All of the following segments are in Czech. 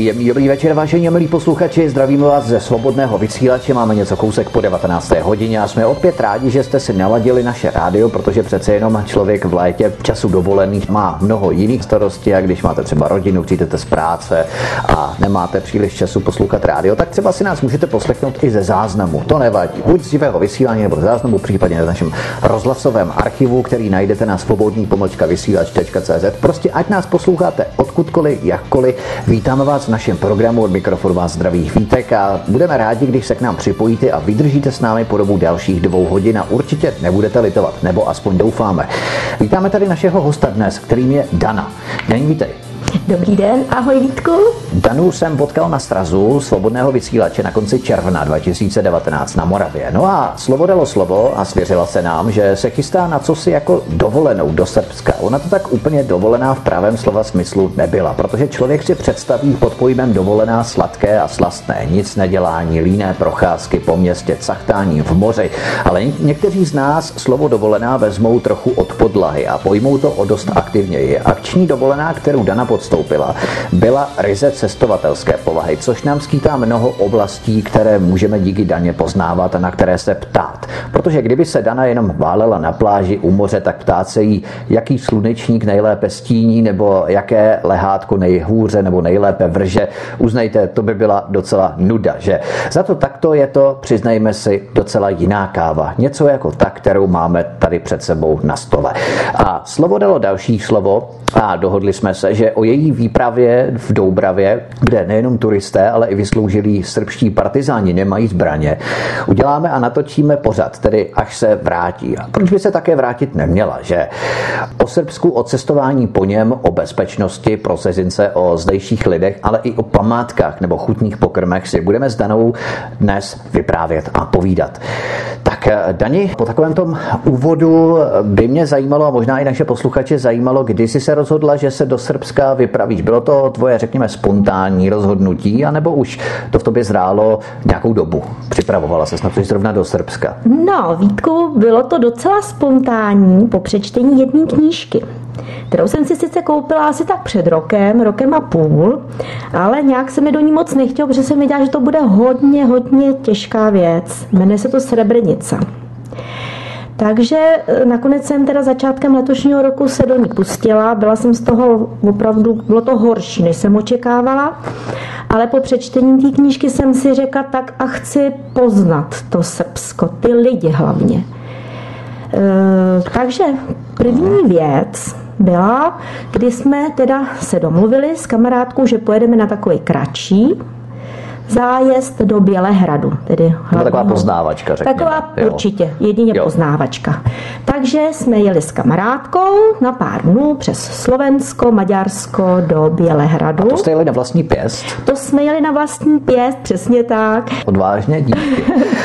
Příjemný dobrý večer, vážení a milí posluchači, zdravíme vás ze svobodného vysílače, máme něco kousek po 19. hodině a jsme opět rádi, že jste si naladili naše rádio, protože přece jenom člověk v létě času dovolených má mnoho jiných starostí a když máte třeba rodinu, přijdete z práce a nemáte příliš času poslouchat rádio, tak třeba si nás můžete poslechnout i ze záznamu, to nevadí, buď z živého vysílání nebo ze záznamu, případně na našem rozhlasovém archivu, který najdete na svobodný-vysílač.cz. Prostě ať nás posloucháte odkudkoliv, jakkoliv. Vítáme vás v našem programu, od mikrofonu vás zdraví Vítek a budeme rádi, když se k nám připojíte a vydržíte s námi po dobu dalších 2 hodin a určitě nebudete litovat, nebo aspoň doufáme. Vítáme tady našeho hosta dnes, kterým je Dana. Den, vítej. Dobrý den, ahoj Vítku. Danu jsem potkal na strazu svobodného vysílače na konci června 2019 na Moravě. No a slovo dalo slovo a svěřila se nám, že se chystá na cosi jako dovolenou do Srbska. Ona to tak úplně dovolená v pravém slova smyslu nebyla, protože člověk si představí pod pojmem dovolená sladké a slastné, nic nedělání, líné procházky po městě, cachtání v moři. Ale někteří z nás slovo dovolená vezmou trochu od podlahy a pojmou to o dost aktivněji. Akční dovolená, kterou Dana podstoupila, byla ryze cestovatelské povahy, což nám skýtá mnoho oblastí, které můžeme díky Daně poznávat a na které se ptát. Protože kdyby se Dana jenom válela na pláži u moře, tak ptát se jí, jaký slunečník nejlépe stíní, nebo jaké lehátko nejhůře nebo nejlépe vrže, uznejte, to by byla docela nuda, že? Za to takto je to, přiznejme si, docela jiná káva. Něco jako ta, kterou máme tady před sebou na stole. A slovo dalo další slovo a dohodli jsme se, že o její výpravě v Doubravě, kde nejenom turisté, ale i vysloužilí srbští partizáni nemají zbraně, uděláme a natočíme pořad, tedy až se vrátí. A proč by se také vrátit neměla, že? O Srbsku, o cestování po něm, o bezpečnosti pro cizince, o zdejších lidech, ale i o památkách nebo chutných pokrmech si budeme s Danou dnes vyprávět a povídat. Tak Dani, po takovém tom úvodu by mě zajímalo a možná i naše posluchače zajímalo, kdy jsi se rozhodla, že se do Srbska vypravíš. Bylo to tvoje, řekněme, spontánní rozhodnutí, anebo už to v tobě zrálo nějakou dobu? Připravovala ses na to zrovna do Srbska? No, Vítku, bylo to docela spontánní po přečtení jedné knížky, kterou jsem si sice koupila asi tak před rokem a půl, ale nějak se mi do ní moc nechtělo, protože jsem věděla, že to bude hodně těžká věc. Jmenuje se to Srebrenica. Takže nakonec jsem teda začátkem letošního roku se do ní pustila. Byla jsem z toho opravdu, bylo to horší, než jsem očekávala. Ale po přečtení té knížky jsem si řekla, tak a chci poznat to Srbsko, ty lidi hlavně. Takže první věc byla, kdy jsme teda se domluvili s kamarádkou, že pojedeme na takový kratší zájezd do Bělehradu. Tedy taková poznávačka, řekněme. Taková určitě, jedině poznávačka. Takže jsme jeli s kamarádkou na pár dnů přes Slovensko, Maďarsko do Bělehradu. A to jste jeli na vlastní pěst? To jsme jeli na vlastní pěst, přesně tak. Odvážně, díky.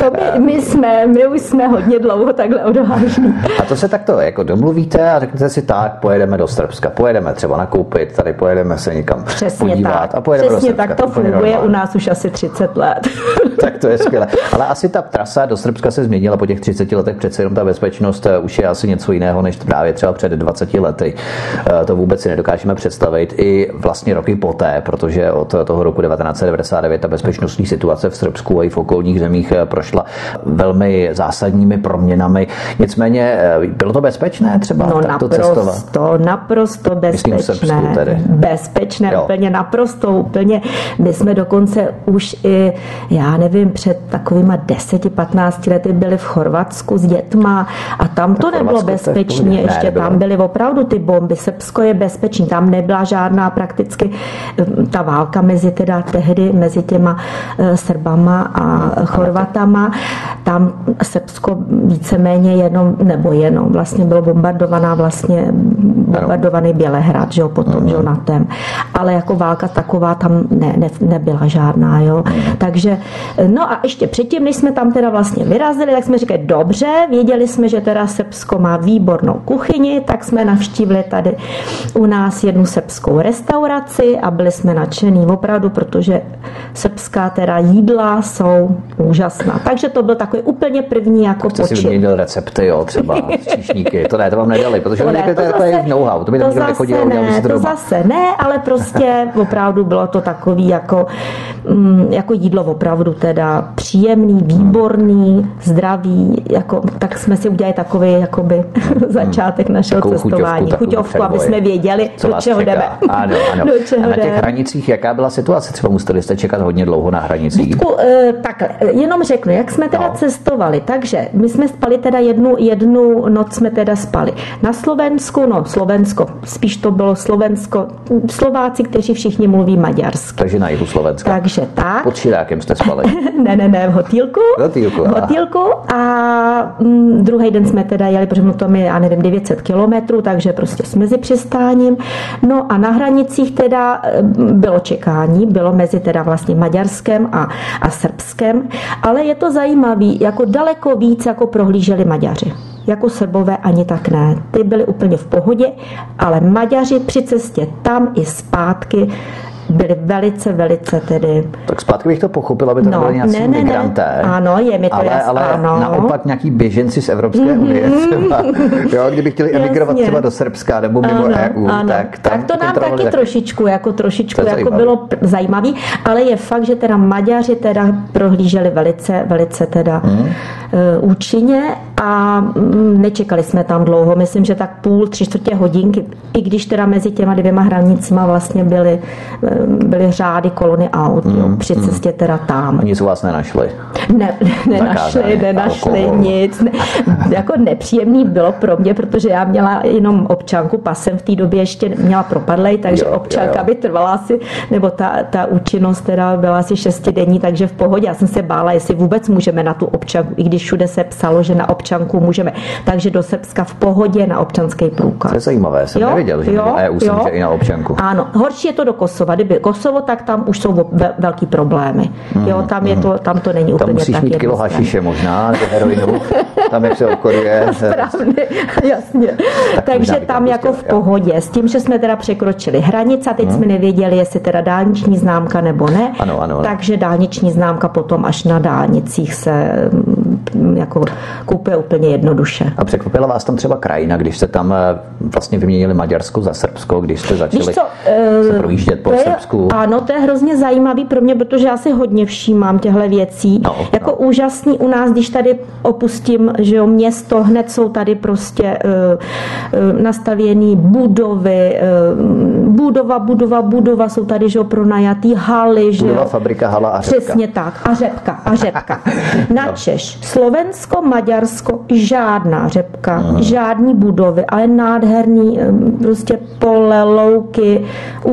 My už jsme hodně dlouho takhle odvážní. A to se takto jako domluvíte a řeknete si tak, pojedeme do Srbska, pojedeme třeba nakoupit, tady pojedeme se někam podívat tak. A pojedeme přesně do Srbska. Tak to funguje u nás už asi 30 let. Tak to je skvělé. Ale asi ta trasa do Srbska se změnila po těch 30 letech, přece jenom ta bezpečnost už je asi něco jiného, než právě třeba před 20 lety. To vůbec si nedokážeme představit i vlastně roky poté, protože od toho roku 1999 ta bezpečnostní situace v Srbsku a i v okolních zemích prošla velmi zásadními proměnami. Nicméně bylo to bezpečné třeba takto cestovat? Naprosto bezpečné. Myslím v Srbsku tedy. Bezpečné, úplně naprosto. My jsme dokonce už i, já nevím, před takovýma 10-15 lety byli v Chorvatsku s dětma a tam to nebylo bezpečně, ještě tam byly opravdu ty bomby. Srbsko je bezpečný, tam nebyla žádná prakticky ta válka mezi teda tehdy, mezi těma Srbama a Chorvatama. Tam Srbsko víceméně jenom vlastně bylo bombardovaný Bělehrad, že jo, potom, že jo, na tém. Ale jako válka taková tam nebyla žádná, jo. jo. Takže, no a ještě předtím, než jsme tam teda vlastně vyrazili, tak jsme říkali, dobře, věděli jsme, že teda Srbsko má výbornou kuchyni, tak jsme navštívili tady u nás jednu srbskou restauraci a byli jsme nadšený opravdu, protože srbská teda jídla jsou úžasná. Takže to byl takový úplně první jako počin. Jste si vyměnil recepty, jo, třeba číšníky, to vám nedali, protože to je know-how, to by tam nikdo nechodil. To zase ne, ale prostě opravdu bylo to takový jako jídlo opravdu teda příjemný, výborný, zdravý, jako, tak jsme si udělali takový jakoby začátek našeho cestování. Chuťovku, aby jsme věděli, do čeho jdeme. Ano. A na těch hranicích, jaká byla situace? Třeba museli jste čekat hodně dlouho na hranicích? Vítku, takhle, jenom řeknu, jak jsme teda cestovali. Takže my jsme spali teda jednu noc jsme teda spali na Slovensku, Slovensko, spíš to bylo Slovensko, Slováci, kteří všichni mluví maďarsky. Takže na jihu Slovenska. Takže tak. Pod Širákem jste spali? Ne, v hotýlku. V hotýlku a druhý den jsme teda jeli, protože to je, 900 kilometrů, takže prostě s mezipřistáním. No a na hranicích teda bylo čekání, bylo mezi teda vlastně Maďarskem a Srbskem, ale je to zajímavý, jako daleko víc jako prohlíželi Maďaři. Jako Srbové ani tak ne. Ty byli úplně v pohodě, ale Maďaři při cestě tam i zpátky byli velice tedy... Tak zpátky bych to pochopil, aby to nebyli nějací migranté. Ano, je mi to jasné. Ale naopak nějaký běženci z Evropské unie třeba. Jo, kdyby chtěli emigrovat třeba do Srbska nebo mimo EU, tak to nám taky trošičku jako bylo zajímavý, ale je fakt, že teda Maďaři teda prohlíželi velice teda účinně a nečekali jsme tam dlouho. Myslím, že tak 3/4 hodinky, i když teda mezi těma dvěma hranicima vlastně byly řády kolony aut, při cestě teda tam. A nic u vás nenašli? Nenašli nic. Jako nepříjemný bylo pro mě, protože já měla jenom občanku, pasem v té době ještě měla propadlej, takže občanka by trvala asi, nebo ta účinnost teda byla asi 6denní, takže v pohodě. Já jsem se bála, jestli vůbec můžeme na tu občanku, i když všude se psalo, že na občanku můžeme. Takže do Srbska v pohodě na občanský průkaz. To je zajímavé, jsem nevěděl, že mimo EU se může i na občanku. Ano, horší je to do Kosova. Kdyby Kosovo, tak tam už jsou velký problémy. Tam to není úplně tak. Tam musíš mít kilo hašiše možná, heroinu, tam jak se obchoduje. Správně, jasně. Takže tam jako v pohodě. S tím, že jsme teda překročili hranice a teď jsme nevěděli, jestli teda dálniční známka nebo ne. Ano. Takže dálniční známka potom až na dálnicích se jako kupuje úplně jednoduše. A překvapila vás tam třeba krajina, když jste tam vlastně vyměnili Maďarsko za Srbsko, když jste začali se projíždět po Srbsku? Ano, to je hrozně zajímavý pro mě, protože já si hodně všímám těchto věcí. Úžasný u nás, když tady opustím, že jo, město, hned jsou tady prostě nastavěný budovy, budova, jsou tady, že jo, pronajatý haly, že budova, fabrika, hala a řepka. Přesně tak, a řepka. Načež Slovensko, Maďarsko, žádná řepka, žádný budovy, ale nádherný prostě pole, louky,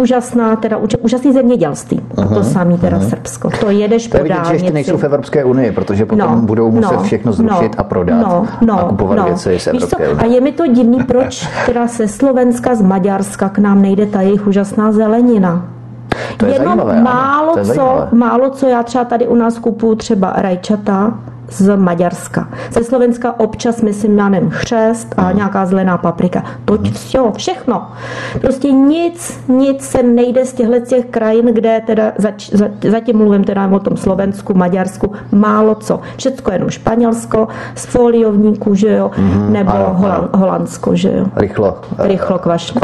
úžasný zemědělství. A to samý teda Srbsko. To jedeš po dálnici. Že ještě nejsou v Evropské unii, protože potom budou muset všechno zrušit a prodat a kupovat věci z Evropské unie. A je mi to divný, proč teda se Slovenska, z Maďarska k nám nejde ta jejich úžasná zelenina. To je jenom zajímavé, málo co já třeba tady u nás kupuju třeba rajčata z Maďarska. Ze Slovenska občas, myslím, já nevím, chřest a nějaká zelená paprika. Toť všechno. Prostě nic se nejde z těch krajin, kde teda zatím mluvím teda o tom Slovensku, Maďarsku, málo co. Všecko jenom Španělsko, z foliovníku, že jo, nebo Holandsko, že jo. Rychlo kvašný.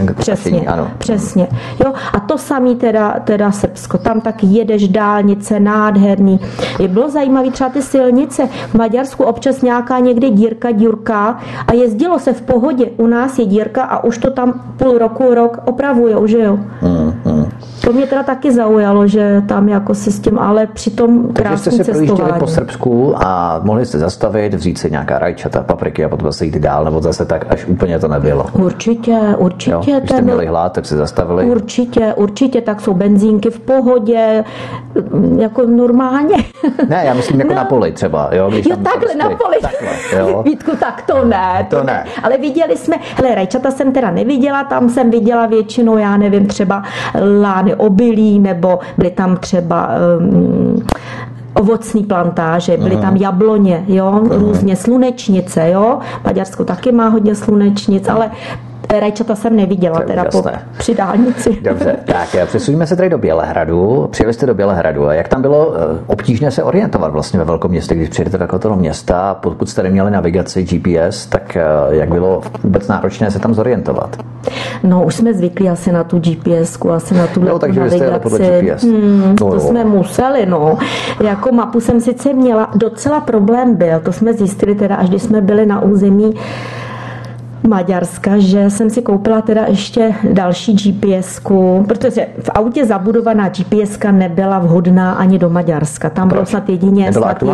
Přesně. Jo, a to samý teda Srbsko. Tam taky jedeš dálnice, nádherný. Je bylo zajímavý třeba ty silnice. V Maďarsku občas nějaká někde dírka a jezdilo se v pohodě. U nás je dírka a už to tam rok opravujou, že jo. To mě teda taky zaujalo, že tam jako se s tím, ale při tom krásném cestování. Takže jste se projížděli po Srbsku a mohli jste zastavit, vzít si nějaká rajčata, papriky a potom zase jít dál, nebo zase tak, až úplně to nebylo. Určitě. Jo, když jste měli hlad, tak se zastavili. Určitě, tak jsou benzínky v pohodě, jako normálně. Ne, já myslím jako na poli třeba. Jo, Takhle na poli. Takhle, jo. Vítku, tak to ne. To ne. Ale viděli jsme, rajčata jsem teda neviděla, tam jsem viděla většinou, já nevím, třeba lány obilí, nebo byly tam třeba ovocní plantáže, byly tam jabloně, jo, různě slunečnice, jo. Maďarsko taky má hodně slunečnic, ale rajčata jsem neviděla, teda při dálnici. Dobře, tak přesuníme se tady do Bělehradu. Přijeli jste do Bělehradu a jak tam bylo obtížné se orientovat vlastně ve velkom městě, když přijedete do takového města, pokud jste neměli navigaci GPS, tak jak bylo vůbec náročné se tam zorientovat? No, už jsme zvyklí asi na tu GPS-ku, asi na tu navigaci. Takže jste jeli podle GPS. To jsme museli, no. Jako mapu jsem sice měla, docela problém byl, to jsme zjistili teda, až když jsme byli na území Maďarska, že jsem si koupila teda ještě další GPS-ku, protože v autě zabudovaná GPS-ka nebyla vhodná ani do Maďarska. Tam bylo snad jedině,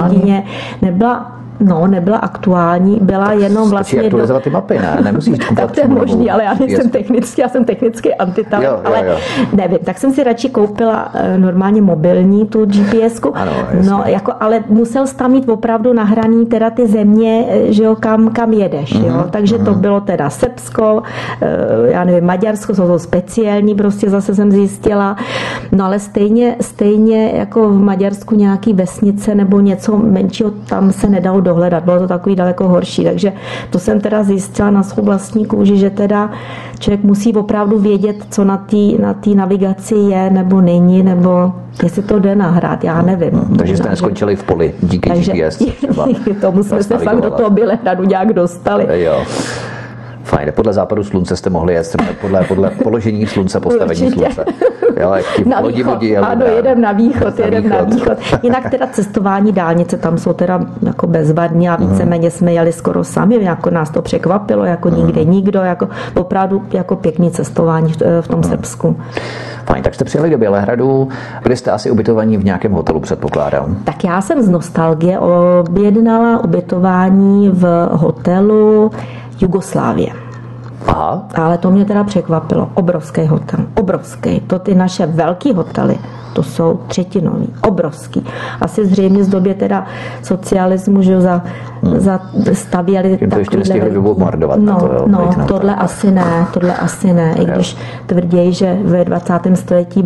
nebyla aktuální, byla jenom vlastně... Stačí aktualizovat ty mapy, ne? Nemusíš tak to je možný, ale já nejsem technický, já jsem technicky antitalent, ale nevím, tak jsem si radši koupila normálně mobilní tu GPS-ku, ano, ale musel jsi tam mít opravdu nahraný teda ty země, že jo, kam jedeš, jo, takže to bylo teda Srbsko, já nevím, Maďarsko, jsou to speciální, prostě zase jsem zjistila, no ale stejně jako v Maďarsku nějaký vesnice nebo něco menšího, tam se nedalo dohledat, bylo to takový daleko horší, takže to jsem teda zjistila na svou vlastní kůži, že teda člověk musí opravdu vědět, co na té navigaci je nebo není, nebo jestli to jde nahrát, já nevím. Takže jste neskončili v poli díky GPS třeba. Tomu jsme se fakt do toho Bělehradu nějak dostali. Jo. Fajn, podle západu slunce jste mohli jet, podle položení slunce, postavení slunce. Jo, na východ. Ano, jedem na východ. Jinak teda cestování dálnice, tam jsou teda jako bezvadní a víceméně jsme jeli skoro sami, jako nás to překvapilo, jako nikde nikdo, jako opravdu jako pěkný cestování v tom Srbsku. Fajn, tak jste přijeli do Bělehradu, byli jste asi ubytovaní v nějakém hotelu, předpokládám. Tak já jsem z nostalgie objednala ubytování v hotelu Jugoslávie. Aha. Ale to mě teda překvapilo. Obrovský hotel. Obrovský. To ty naše velký hotely, to jsou třetinový. Obrovský. Asi zřejmě z době teda socialismu, že stavěli to ještě nestihli bombardovat. Tohle asi ne. I když tvrdí, že ve 20. století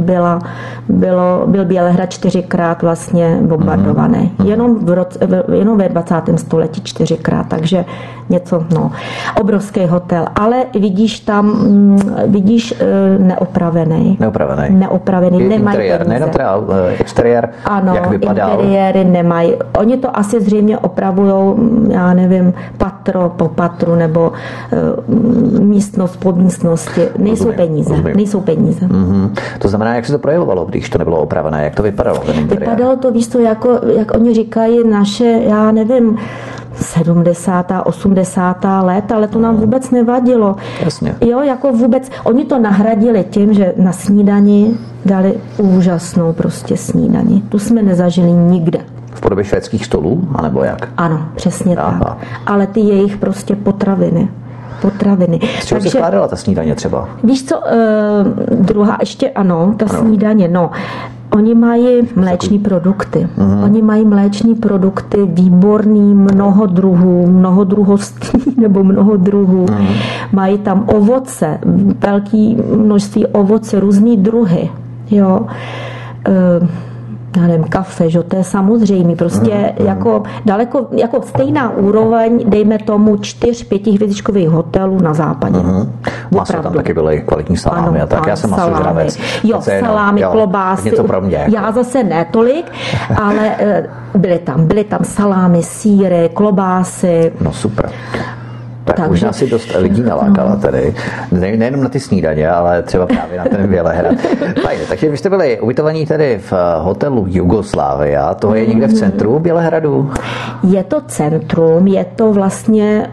byl Bělehrad 4krát vlastně bombardovaný. Jenom ve 20. století 4krát, takže něco, obrovský hotel. Ale vidíš tam, neopravený. Nemají nejenom teda exteriér, jak vypadal. Interiéry nemají. Oni to asi zřejmě opravujou, já nevím, patro po patru, nebo místnost po místnosti. Nejsou peníze. To znamená, jak se to projevovalo, když to nebylo opravené, jak to vypadalo? Vypadalo to, víš co, jako, jak oni říkají, naše, já nevím, 70., 80. let, ale to nám vůbec nevadilo. Jasně. Jo, jako vůbec, oni to nahradili tím, že na snídani dali úžasnou prostě snídani. Tu jsme nezažili nikde. V podobě švédských stolů, anebo jak? Ano, přesně tak. Ale ty jejich prostě potraviny. Z čeho se skládala ta snídaně třeba? Víš co, druhá ještě, snídaně, Oni mají mléčné produkty. Oni mají mléčné produkty výborný, mnoho druhostí nebo mnoho druhů. Mají tam ovoce, velké množství ovoce, různý druhy. Jo. Já nevím, kafe, že to je samozřejmé. Prostě jako daleko, jako stejná úroveň, dejme tomu 4-5 hvězdičkových hotelů na západě. Maso tam taky byly, kvalitní salámy a tak. Já jsem masožravec. Jo, salámy, klobásy. Něco pro mě. Já zase ne tolik, ale byly tam salámy, sýry, klobásy. No super. Tak možná si dost lidí nalákala tady. Nejenom na ty snídaně, ale třeba právě na ten Bělehrad. Fajn, takže vy jste byli ubytovaní tady v hotelu Jugoslávia. To je někde v centru Bělehradu? Je to centrum, je to vlastně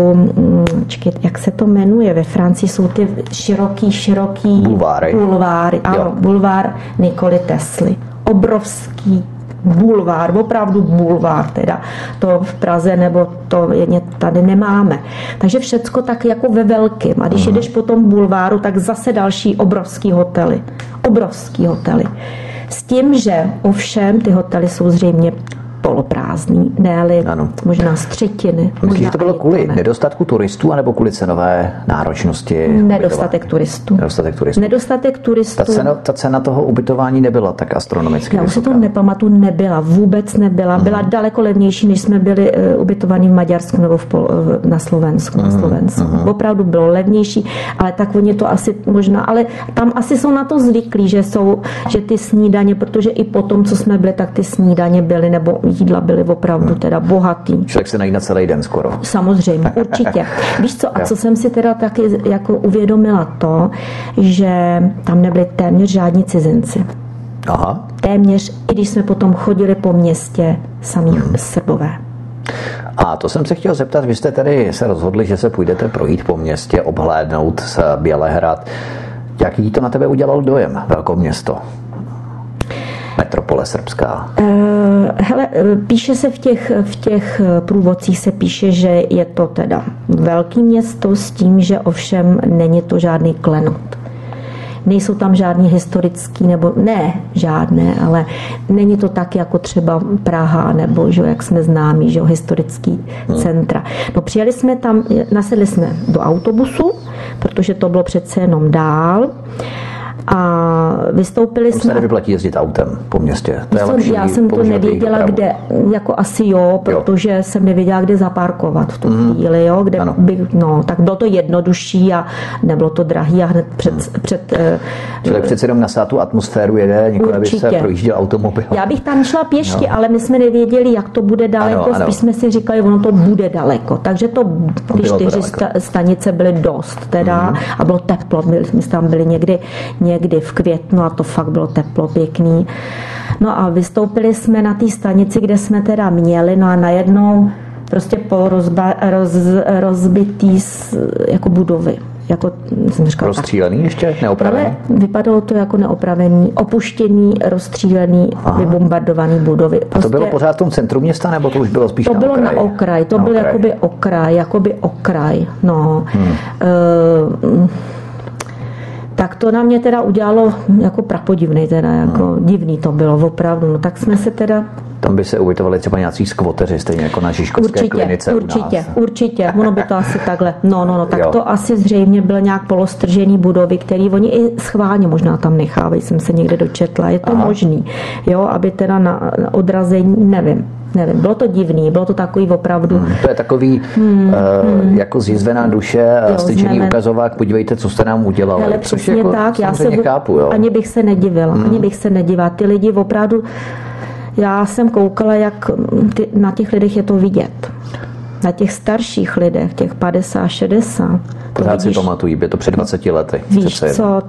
jak se to jmenuje? Ve Francii jsou ty široký bulváry. Ano, bulvár Nikoli Tesly. Obrovský bulvár, opravdu bulvár, teda to v Praze nebo to tady nemáme. Takže všecko tak jako ve velkým. A když jedeš po tom bulváru, tak zase další obrovský hotely. S tím, že ovšem ty hotely jsou zřejmě poloprázdný, ne-li možná z třetiny. Myslíš, že to bylo kvůli nedostatku turistů, anebo kvůli cenové náročnosti? Nedostatek turistů. Nedostatek turistů. Ta cena toho ubytování nebyla tak astronomicky Já už si to nepamatuju, nebyla, vůbec nebyla. Byla daleko levnější, než jsme byli ubytovaní v Maďarsku nebo na Slovensku. Opravdu bylo levnější, ale tak oni to asi možná, ale tam asi jsou na to zvyklí, že ty snídaně, protože i potom, co jsme byli, tak ty snídaně byly, nebo jídla byly opravdu teda bohatý. Člověk se najde na celý den skoro. Samozřejmě, určitě. Víš co, a co jsem si teda taky jako uvědomila to, že tam nebyli téměř žádní cizinci. Aha. Téměř, i když jsme potom chodili po městě samý Srbové. A to jsem se chtěl zeptat, vy jste tady se rozhodli, že se půjdete projít po městě, obhlédnout z Bělehrad. Jaký to na tebe udělal dojem, velkoměsto? Metropole srbská. Hele, píše se v těch průvodcích se píše, že je to teda velký město s tím, že ovšem není to žádný klenot. Nejsou tam žádný historický, nebo ne žádné, ale není to tak jako třeba Praha, nebo že, jak jsme známí, že historický centra. No přijeli jsme tam, nasedli jsme do autobusu, protože to bylo přece jenom dál. A vystoupili jsme... se nevyplatí jezdit autem po městě. To je lepší, já jsem to nevěděla, kde, jako asi protože jsem nevěděla, kde zaparkovat v tu chvíli, kde tak bylo to jednodušší a nebylo to drahý a hned před Člověk přece jenom nasát tu atmosféru jede, nikoli by se projížděl automobil. Já bych tam šla pěšky, ale my jsme nevěděli, jak to bude daleko, spíš jsme si říkali, ono to bude daleko. Takže ty 4 stanice byly dost teda a bylo teplo, my jsme tam byli někdy v květnu a to fakt bylo teplo, pěkný. No a vystoupili jsme na té stanici, kde jsme teda měli, no a najednou prostě rozbitý jako budovy. Jako jsem říkala, rozstřílený ještě? Neopravený? Ale vypadalo to jako neopravený, opuštěný, rozstřílený, vybombardovaný budovy. Prostě, a to bylo pořád v tom centru města, nebo to už bylo spíš to bylo na okraj? To byl jakoby okraj. No. Tak to na mě teda udělalo jako prapodivný, teda jako divný to bylo opravdu. No tak jsme se teda... Tam by se ubytovali třeba nějací skvoteři, stejně jako na Žižkovské klinice Určitě. Ono by to asi takhle. No, tak to asi zřejmě byl nějak polostržený budovy, který oni i schválně možná tam nechávají, jsem se někde dočetla. Je to možný, aby teda na odrazení, nevím, bylo to divný, bylo to takový opravdu... To je takový jako zjizvená duše, styčený ukazovák, podívejte, co jste nám udělali. Ale přesně jako, tak, já se chápu, ani bych se nedivila, Ty lidi opravdu, já jsem koukala, jak na těch lidech je to vidět. Na těch starších lidech, těch 50, 60. Pořád si pamatují, je to před 20 lety. Víš co,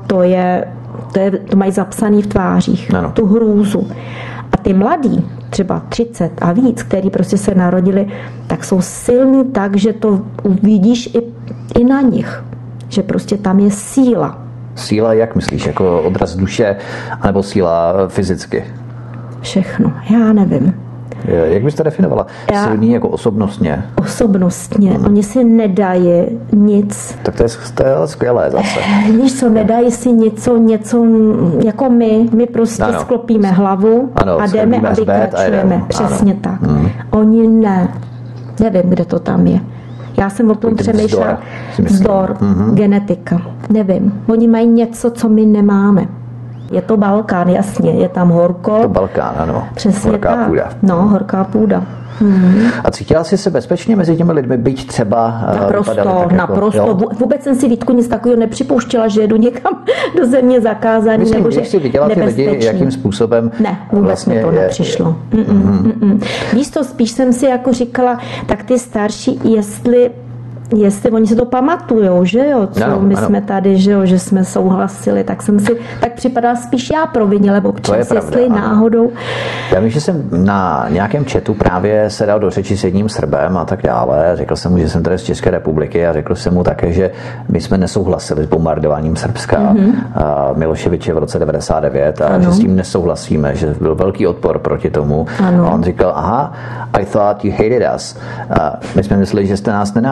to mají zapsaný v tvářích, tu hrůzu. A ty mladí, třeba 30 a víc, který prostě se narodili, tak jsou silní tak, že to uvidíš i na nich. Že prostě tam je síla. Síla, jak myslíš? Jako odraz duše, anebo síla fyzicky? Všechno. Já nevím. Jak bys to definovala? Silný jako osobnostně? Osobnostně. Oni si nedají nic. Tak to je skvělé zase. Víš co, nedají si něco jako my. My prostě sklopíme hlavu a jdeme a vykračujeme. Přesně tak. Oni ne. Nevím, kde to tam je. Já jsem o tom přemýšlela. Vzdor, genetika. Nevím. Oni mají něco, co my nemáme. Je to Balkán, jasně, je tam horko. To Balkán, ano. Přesně horká tak. Půda. No, horká půda. A cítila jsi se bezpečně mezi těmi lidmi, byť třeba... Naprosto. Vůbec jsem si, Vítku, nic takového nepřipouštěla, že jedu někam do země zakázaný. Myslím, že jsi viděla ty lidi, jakým způsobem... Ne, vůbec vlastně mi to nepřišlo. Víš to, spíš jsem si jako říkala, tak ty starší, jestli oni se to pamatujou, že jo, my jsme tady, že jsme souhlasili, tak jsem si, tak připadá spíš já provinile občas, jestli náhodou. Já vím, že jsem na nějakém chatu právě se dal do řeči s jedním Srbem a tak dále. Řekl jsem mu, že jsem tady z České republiky a řekl jsem mu také, že my jsme nesouhlasili s bombardováním Srbska Miloševiče v roce 99 a že s tím nesouhlasíme, že byl velký odpor proti tomu. A on říkal, I thought you hated us. My jsme mysleli, že jste nás nenáviděli, že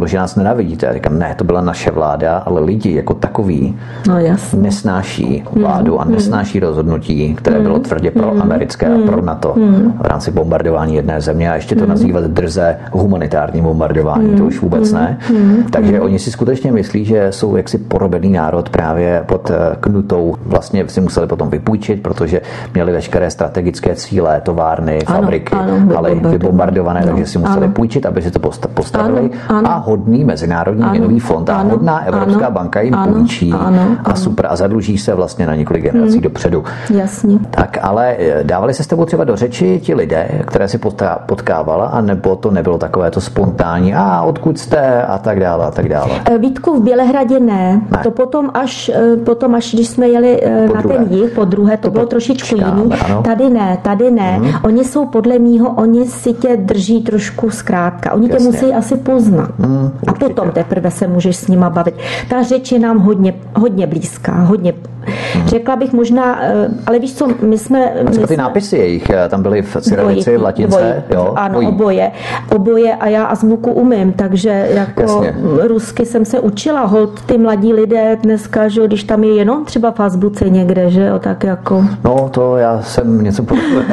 nebo že nás nenavidíte. Já říkám, ne, to byla naše vláda, ale lidi jako takový nesnáší vládu a nesnáší rozhodnutí, které bylo tvrdě pro americké a pro NATO v rámci bombardování jedné země a ještě to nazývat drze humanitární bombardování, to už vůbec ne. Takže oni si skutečně myslí, že jsou jaksi porobený národ právě pod Knutou. Vlastně si museli potom vypůjčit, protože měli veškeré strategické cíle, továrny, fabriky, haly vybombardované, takže si museli půjčit, aby si to postavili. A hodný Mezinárodní měnový fond a hodná Evropská banka jim půjčí a super a zadluží se vlastně na několik generací dopředu. Jasně. Tak ale dávali se s tebou třeba do řeči ti lidé, které si potkávala, anebo to nebylo takové to spontánní, odkud jste a tak dále a tak dále? Vítku, v Bělehradě ne. To potom až když jsme jeli na ten jih, po druhé, to bylo trošičku jiný. Ano. Tady ne. Oni jsou podle mýho, oni si tě drží trošku zkrátka. Oni tě musí asi poznat. A potom teprve se můžeš s nima bavit. Ta řeč je nám hodně blízká, hodně. Řekla bych možná, ale víš co, my jsme ty nápisy jejich, tam byly v cyrilici, v latince, jo? Ano, oboje a já azbuku umím, takže jako rusky jsem se učila, holt ty mladí lidé dneska, že když tam je jenom třeba v azbuce někde, že jo, tak jako. No to já jsem něco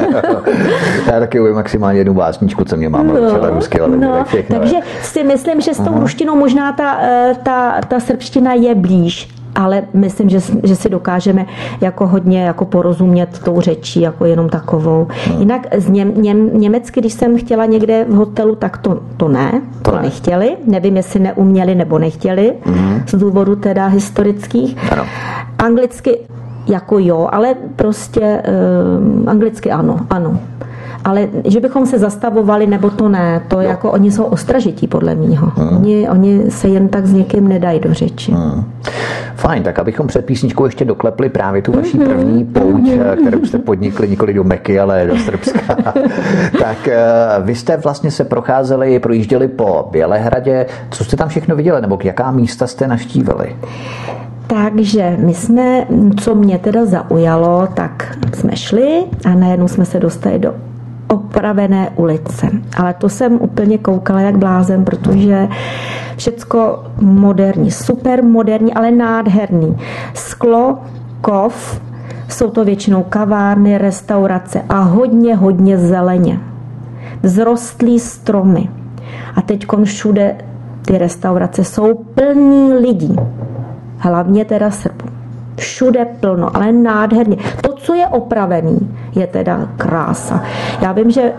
já taky umím maximálně jednu básničku, co mě máma učila rusky, ale všechno. Takže si myslím, že s tou ruštinou možná ta srbština je blíž. Ale myslím, že si dokážeme jako hodně jako porozumět tou řečí, jako jenom takovou. Jinak německy, když jsem chtěla někde v hotelu, tak to nechtěli. Nevím, jestli neuměli nebo nechtěli, z důvodu teda historických. Ano. Anglicky jako jo, ale prostě anglicky ano. Ale že bychom se zastavovali, nebo to ne, to jako oni jsou ostražití podle mýho. Oni se jen tak s někým nedají do řeči. Fajn, tak abychom před písničkou ještě doklepli právě tu vaši první pouť, kterou jste podnikli nikoli do Meky, ale do Srbska. Tak vy jste vlastně se projížděli po Bělehradě. Co jste tam všechno viděli, nebo jaká místa jste navštívili? Takže my jsme, co mě teda zaujalo, tak jsme šli a najednou jsme se dostali do opravené ulice. Ale to jsem úplně koukala jak blázen, protože všecko moderní, super moderní, ale nádherný. Sklo, kov, jsou to většinou kavárny, restaurace a hodně zeleně. Vzrostlý stromy. A teďkon všude ty restaurace jsou plný lidí. Hlavně teda Srbů. Všude plno, ale nádherně. To, co je opravený, je teda krása. Já vím, že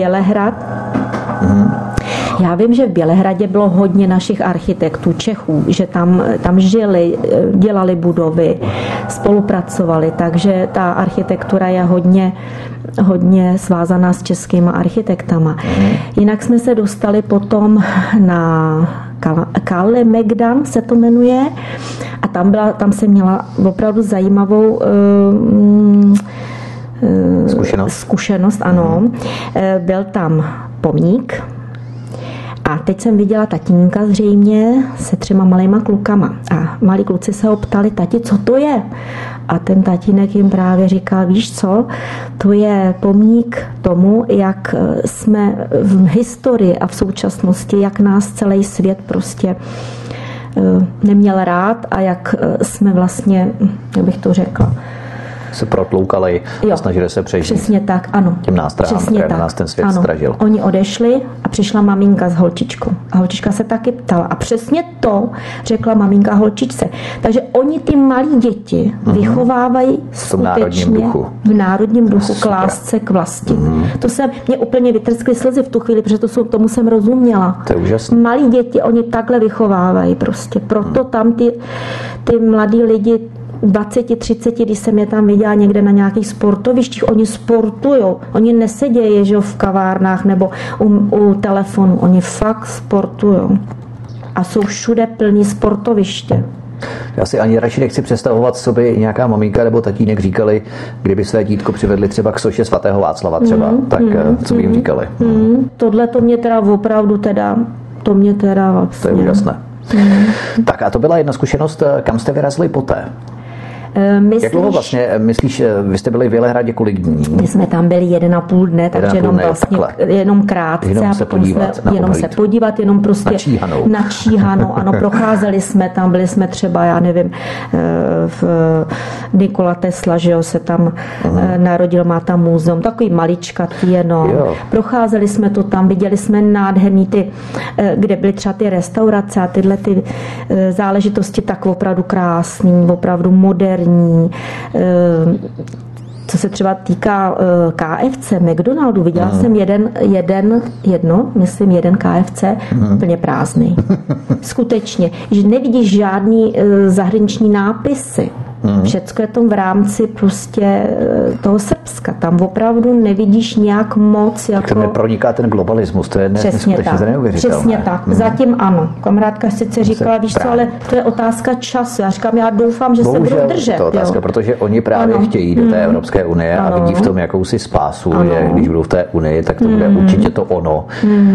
v Bělehradě bylo hodně našich architektů, Čechů, že tam žili, dělali budovy, spolupracovali, takže ta architektura je hodně svázaná s českýma architektama. Jinak jsme se dostali potom na Kalemegdan se to jmenuje a tam jsem měla opravdu zajímavou zkušenost, ano. Byl tam pomník a teď jsem viděla tatínka zřejmě se 3 malýma klukama a malí kluci se ho ptali, tati, co to je? A ten tatínek jim právě říkal, víš co, to je pomník tomu, jak jsme v historii a v současnosti, jak nás celý svět prostě neměl rád a jak jsme vlastně, jak bych to řekla, se protloukali a snažili se přežít. Přesně tak, ano. Těm nástrahám, které na nás ten svět stražil. Oni odešli a přišla maminka s holčičkou. A holčička se taky ptala. A přesně to řekla maminka holčičce. Takže oni ty malí děti vychovávají skutečně v národním duchu k lásce k vlasti. To se mě úplně vytrskly slzy v tu chvíli, protože tomu jsem rozuměla. To je úžasné. Malí děti, oni takhle vychovávají prostě. Proto tam ty mladí lidi 20, 30, když jsem je tam viděla někde na nějakých sportovištích, oni sportujou. Oni nesedějí, že v kavárnách nebo u telefonu. Oni fakt sportujou. A jsou všude plný sportoviště. Já si ani radši nechci představovat, co by nějaká maminka nebo tatínek říkali, kdyby své dítko přivedli třeba k soše svatého Václava třeba. Tak co by jim říkali? Tohle to mě teda opravdu to mě teda vlastně. To je úžasné. Tak a to byla jedna zkušenost, kam jste vyrazili poté? Jak dlouho vlastně, myslíš, vy jste byli v Bělehradě kolik dní? My jsme tam byli 1,5 dne, takže jenom krátce. Jenom se podívat, jenom prostě načíhanou. Ano, procházeli jsme tam, byli jsme třeba, já nevím, v Nikola Tesla, že jo, se tam narodil, má tam muzeum, takový maličkatý jenom. Procházeli jsme to tam, viděli jsme nádherný ty, kde byly třeba ty restaurace a tyhle ty záležitosti, tak opravdu krásný, opravdu moderní. Co se třeba týká KFC, McDonaldu, viděla jsem jeden KFC úplně prázdný. Skutečně, že nevidíš žádný zahraniční nápisy. Všecko je to v rámci prostě toho Srbska. Tam opravdu nevidíš nějak moc. Jako... Tak neproniká ten globalismus, to je neskutečně neuvěřitelné. Přesně tak. Zatím ano. Kamarádka sice říkala, víš co, ale to je otázka času. Já říkám, já doufám, že se budou držet. To je otázka, protože oni právě chtějí do té Evropské unie a vidí v tom jakousi spásu, že když budou v té unii, tak to bude určitě to ono.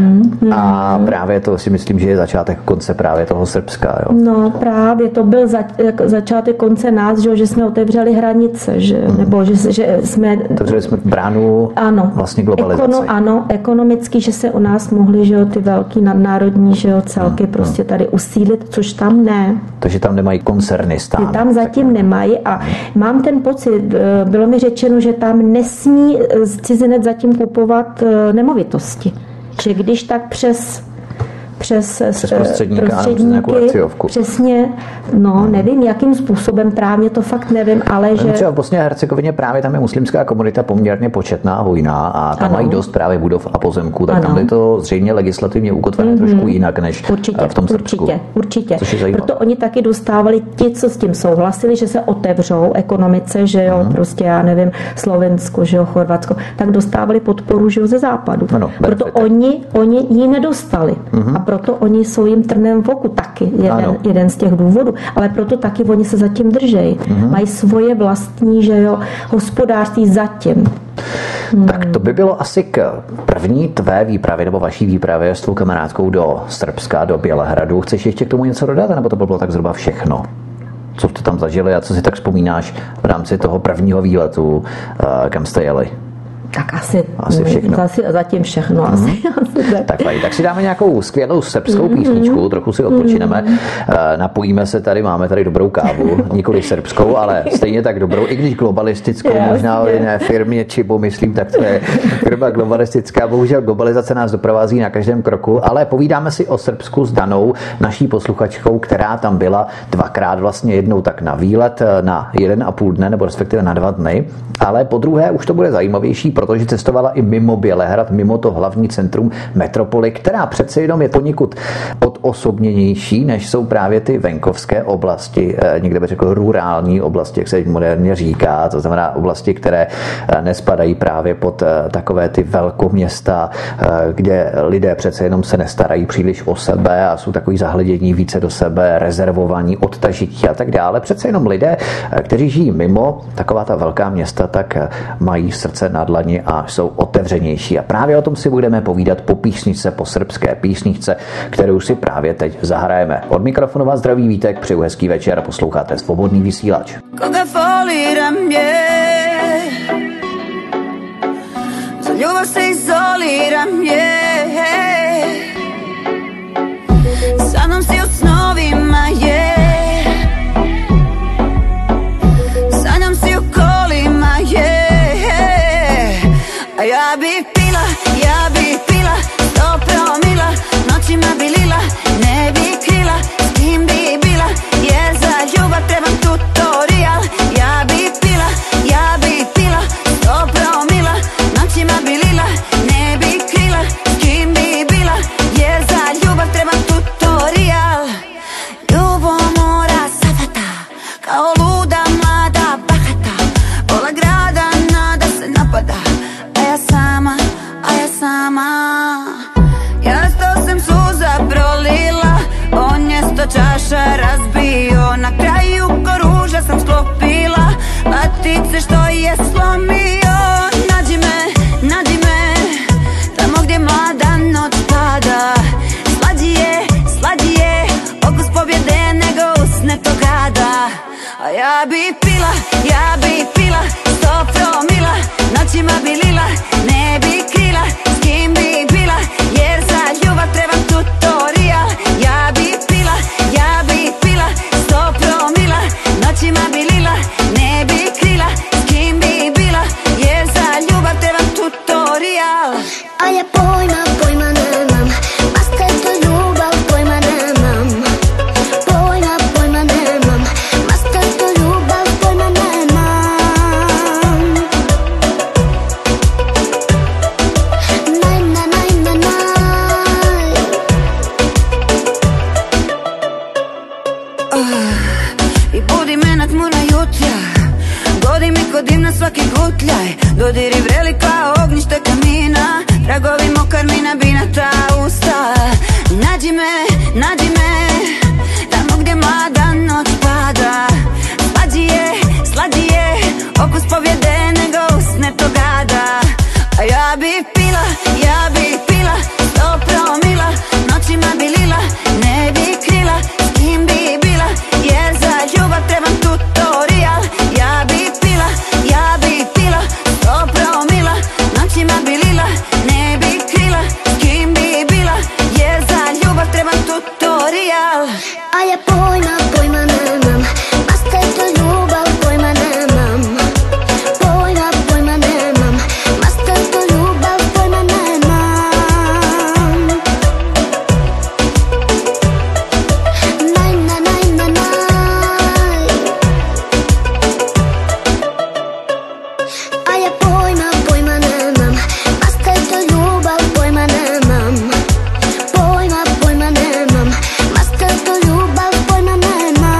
A právě to si myslím, že je začátek konce právě toho Srbska. Jo? No právě to byl začátek konce nás, že jsme otevřeli hranice, nebo že jsme... Otevřeli jsme bránu vlastně globalizaci. Ekonomicky, že se u nás mohly, že jo, ty velký nadnárodní, že jo, celky prostě tady usídlit, což tam ne. Takže tam nemají koncerny stát. Ty tam zatím nemají a mám ten pocit, bylo mi řečeno, že tam nesmí cizinec zatím kupovat nemovitosti. Že když tak přes prostředníky, přesně, nevím, jakým způsobem právě to fakt nevím, ale že... Třeba v Bosně a Hercegovině právě tam je muslimská komunita poměrně početná, hojná a tam mají dost právě budov a pozemků, tak tam je to zřejmě legislativně ukotvené trošku jinak než v tom Srbsku. Určitě. Proto oni taky dostávali ti, co s tím souhlasili, že se otevřou ekonomice, že jo, prostě já nevím, Slovensko, že jo, Chorvatsko, tak dostávali podporu, že jo, ze západu. Proto oni ji nedostali. A proto oni jsou jim trnem v oku taky, jeden z těch důvodů, ale proto taky oni se zatím držejí. Mají svoje vlastní, že jo, hospodářství zatím. Tak to by bylo asi k první tvé výpravě nebo vaší výpravě s tvou kamarádkou do Srbska, do Bělehradu. Chceš ještě k tomu něco dodat, nebo to bylo tak zhruba všechno? Co jste tam zažili a co si tak vzpomínáš v rámci toho prvního výletu, kam jste jeli? Tak asi všechno. Zatím všechno. Tak si dáme nějakou skvělou srbskou písničku, trochu si odpočineme, napojíme se tady, máme tady dobrou kávu, nikoli srbskou, ale stejně tak dobrou, i když globalistickou, možná o jiné firmě Čibo, myslím, tak to je firma globalistická. Bohužel globalizace nás doprovází na každém kroku, ale povídáme si o Srbsku s Danou, naší posluchačkou, která tam byla dvakrát, vlastně jednou tak na výlet na 1,5 dne, nebo respektive na 2 dny, ale po druhé už to bude zajímavější, protože cestovala i mimo Bělehrad, mimo to hlavní centrum metropoly, která přece jenom je poněkud odosobněnější, než jsou právě ty venkovské oblasti, někde bych řekl rurální oblasti, jak se moderně říká, to znamená oblasti, které nespadají právě pod takové ty velkoměsta, kde lidé přece jenom se nestarají příliš o sebe a jsou takový zahledění více do sebe, rezervovaní, odtažití a tak dále. Přece jenom lidé, kteří žijí mimo taková ta velká města, tak mají srdce na dlani a jsou otevřenější. A právě o tom si budeme povídat po písničce, po srbské písničce, kterou si právě teď zahrajeme. Od mikrofonu vás zdraví Vítek, přeju hezký večer a posloucháte Svobodný vysílač. Koga foliram je, za ljubav se izoliram je, sa mnom si u snovima je, sanjam si u kolima je. A ja bi pila, 100 promila, noćima bi lila, ne bi krila, s kim bi bila, jer za ljubav trebam tutorial. Ja bi pila, 100 promila, noćima bi lila, ne bi krila, s kim bi bila, jer za ljubav trebam tutorial. Ljubomora savata, kao luda mlada bahata, pola grada nada se napada, a ja sama ja bi pila 100 promila, noćima bi lila, ne bi krila, s kim bi bila, jer za ljubav trebam tutorial. Ja bi pila 100 promila, noćima bi lila, ne bi krila, s kim bi bila, jer za ljubav trebam tutorial. A ja pojma nemam, a šta je to ljubav, pojma nemam. Pojma nemam, a šta je to ljubav, pojma nemam. I budi me na tmurna jutra, godi mi ko dim na svaki gutljaj, dodiri vreli kao ognjište kamina, tragovi mokar mi nabina ta usta. Nađi me, tamo gdje mlada noć pada, slađi je, okus pobjede nego usne to gada. A ja bi pila 100 promila, noćima bi lila, ne bi krila, s kim bi bila, jer za ljubav trebam tutorial. Ja bi pila 100 promila, noćima bi lila, ne bi krila, s kim bi bila, jer za ljubav trebam tutorial. A ja pojma nemam, a šta je to ljubav, pojma nemam. Pojma nemam, a šta je to ljubav, pojma nemam. A ja pojma nemam, a šta je to ljubav, pojma nemam. Pojma nemam, a šta je to ljubav, pojma nemam.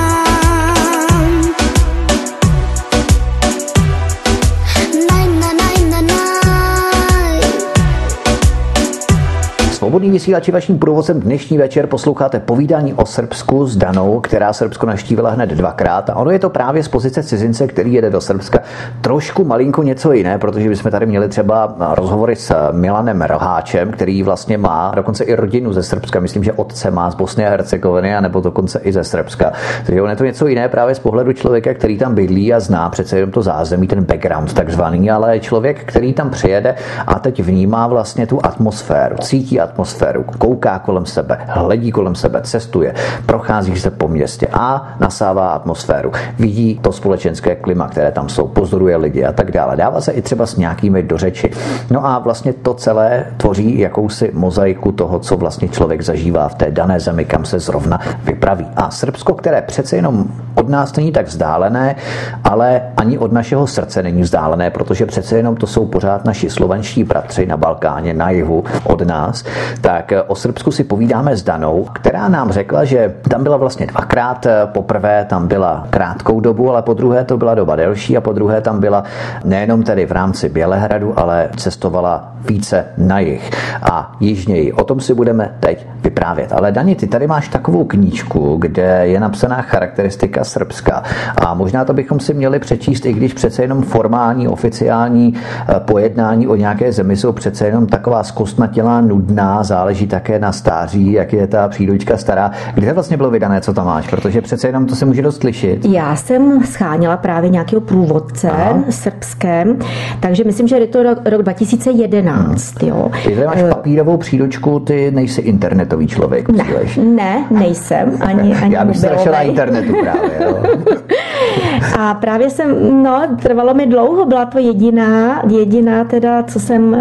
Svobodný vysílač, vaším průvodcem dnešní večer posloucháte povídání o Srbsku s Danou, která Srbsko navštívila hned 2krát. A ono je to právě z pozice cizince, který jede do Srbska, trošku malinko něco jiné, protože bychom tady měli třeba rozhovory s Milanem Roháčem, který vlastně má dokonce i rodinu ze Srbska. Myslím, že otce má z Bosny a Hercegoviny, anebo dokonce i ze Srbska. Takže on je to něco jiné právě z pohledu člověka, který tam bydlí a zná přece jenom to zázemí, ten background takzvaný, ale člověk, který tam přijede a teď vnímá vlastně tu atmosféru, cítí atmosféru, kouká kolem sebe, hledí kolem sebe, cestuje, prochází se po městě a nasává atmosféru. Vidí to společenské klima, které tam jsou, pozoruje lidi a tak dále. Dává se i třeba s nějakými do řeči. No a vlastně to celé tvoří jakousi mozaiku toho, co vlastně člověk zažívá v té dané zemi, kam se zrovna vypraví. A Srbsko, které přece jenom od nás není tak vzdálené, ale ani od našeho srdce není vzdálené, protože přece jenom to jsou pořád naši slovenští bratři na Balkáně, na jihu od nás, tak o Srbsku si povídáme s Danou, která nám řekla, že tam byla vlastně 2krát. Poprvé tam byla krátkou dobu, ale po druhé to byla doba delší a po druhé tam byla nejenom tedy v rámci Bělehradu, ale cestovala více na jih a jižněji. O tom si budeme teď vyprávět. Ale Dani, ty tady máš takovou knížku, kde je napsaná charakteristika Srbska a možná to bychom si měli přečíst, i když přece jenom formální, oficiální pojednání o nějaké zemi jsou přece jenom taková zkostnatělá, nudná, záleží také na stáří, jak je ta příručka stará. Kdy to vlastně bylo vydané, co tam máš? Protože přece jenom to se může dost lišit. Já jsem scháněla právě nějakého průvodce srbském, takže myslím, že je to rok 2011. Jo. Ty tady máš papírovou příručku, ty nejsi internetový člověk. Ne, nejsem. Ani já bych se našel na internetu právě. Jo. A právě trvalo mi dlouho, byla to jediná teda, co jsem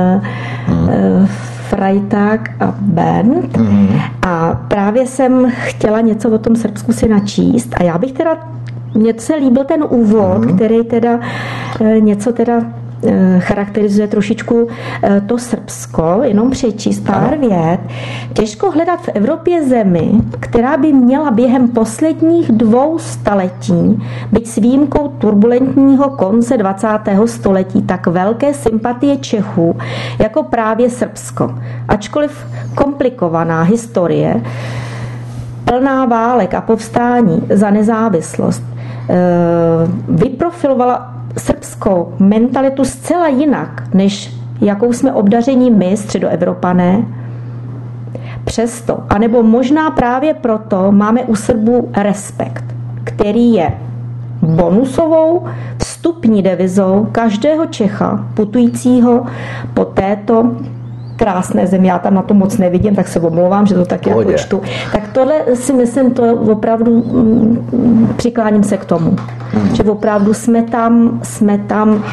Freitag a Bernd. A právě jsem chtěla něco o tom Srbsku si načíst a já bych teda, mně se líbil ten úvod, který teda něco teda charakterizuje trošičku to Srbsko, jenom přečíst pár vět. Těžko hledat v Evropě zemi, která by měla během posledních 2 staletí, byť s výjimkou turbulentního konce 20. století, tak velké sympatie Čechů, jako právě Srbsko. Ačkoliv komplikovaná historie, plná válek a povstání za nezávislost, vyprofilovala srbskou mentalitu zcela jinak, než jakou jsme obdaření my, středoevropané. Přesto, anebo možná právě proto, máme u Srbů respekt, který je bonusovou vstupní devizou každého Čecha putujícího po této krásné zemi. Já tam na to moc nevidím, tak se omlouvám, že to tak jako čtu. Tak tohle si myslím, to opravdu přikláním se k tomu. Že opravdu jsme tam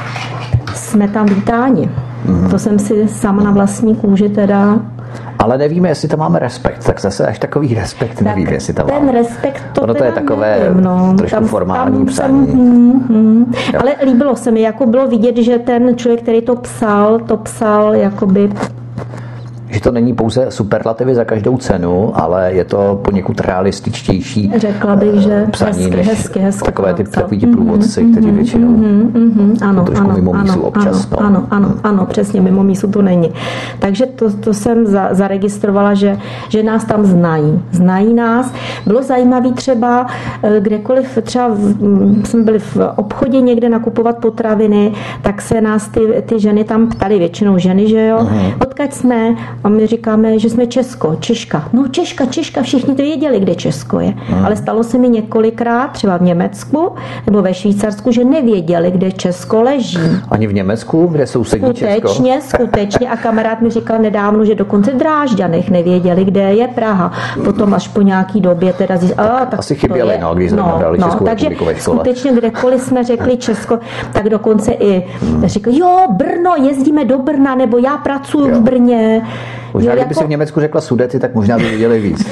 vítáni. To jsem si sama na vlastní kůži teda. Ale nevíme, jestli tam máme respekt, tak zase až takový respekt nevíme, jestli tam máme. Ten respekt to je takové nevím, no. trošku formální psaní. Ale líbilo se mi, jako bylo vidět, že ten člověk, který to psal jakoby... Že to není pouze superlativy za každou cenu, ale je to poněkud realističtější. Řekla bych, že psaní, hezky takové takový průvodci, kteří většinou trošku mimo mísu občas. Ano, přesně, mimo mísu to není. Takže to jsem zaregistrovala, že nás tam znají nás. Bylo zajímavé třeba kdekoliv, třeba jsme byli v obchodě někde nakupovat potraviny, tak se nás ty ženy tam ptali, většinou ženy, že jo, odkud jsme. A my říkáme, že jsme Češka. No Češka, všichni to věděli, kde Česko je. Ale stalo se mi několikrát, třeba v Německu nebo ve Švýcarsku, že nevěděli, kde Česko leží. Ani v Německu, kde sousedí Česko? Skutečně. A kamarád mi říkal nedávno, že dokonce v Drážďanech nevěděli, kde je Praha. Potom až po nějaký době teda tak asi chyběli, když dali Českou republiku ve škole. Skutečně, kdekoliv jsme řekli Česko, tak dokonce i řekli, jo, Brno, jezdíme do Brna, nebo já pracuji v Brně. Možná, kdyby si v Německu řekla Sudety, tak možná by viděli víc.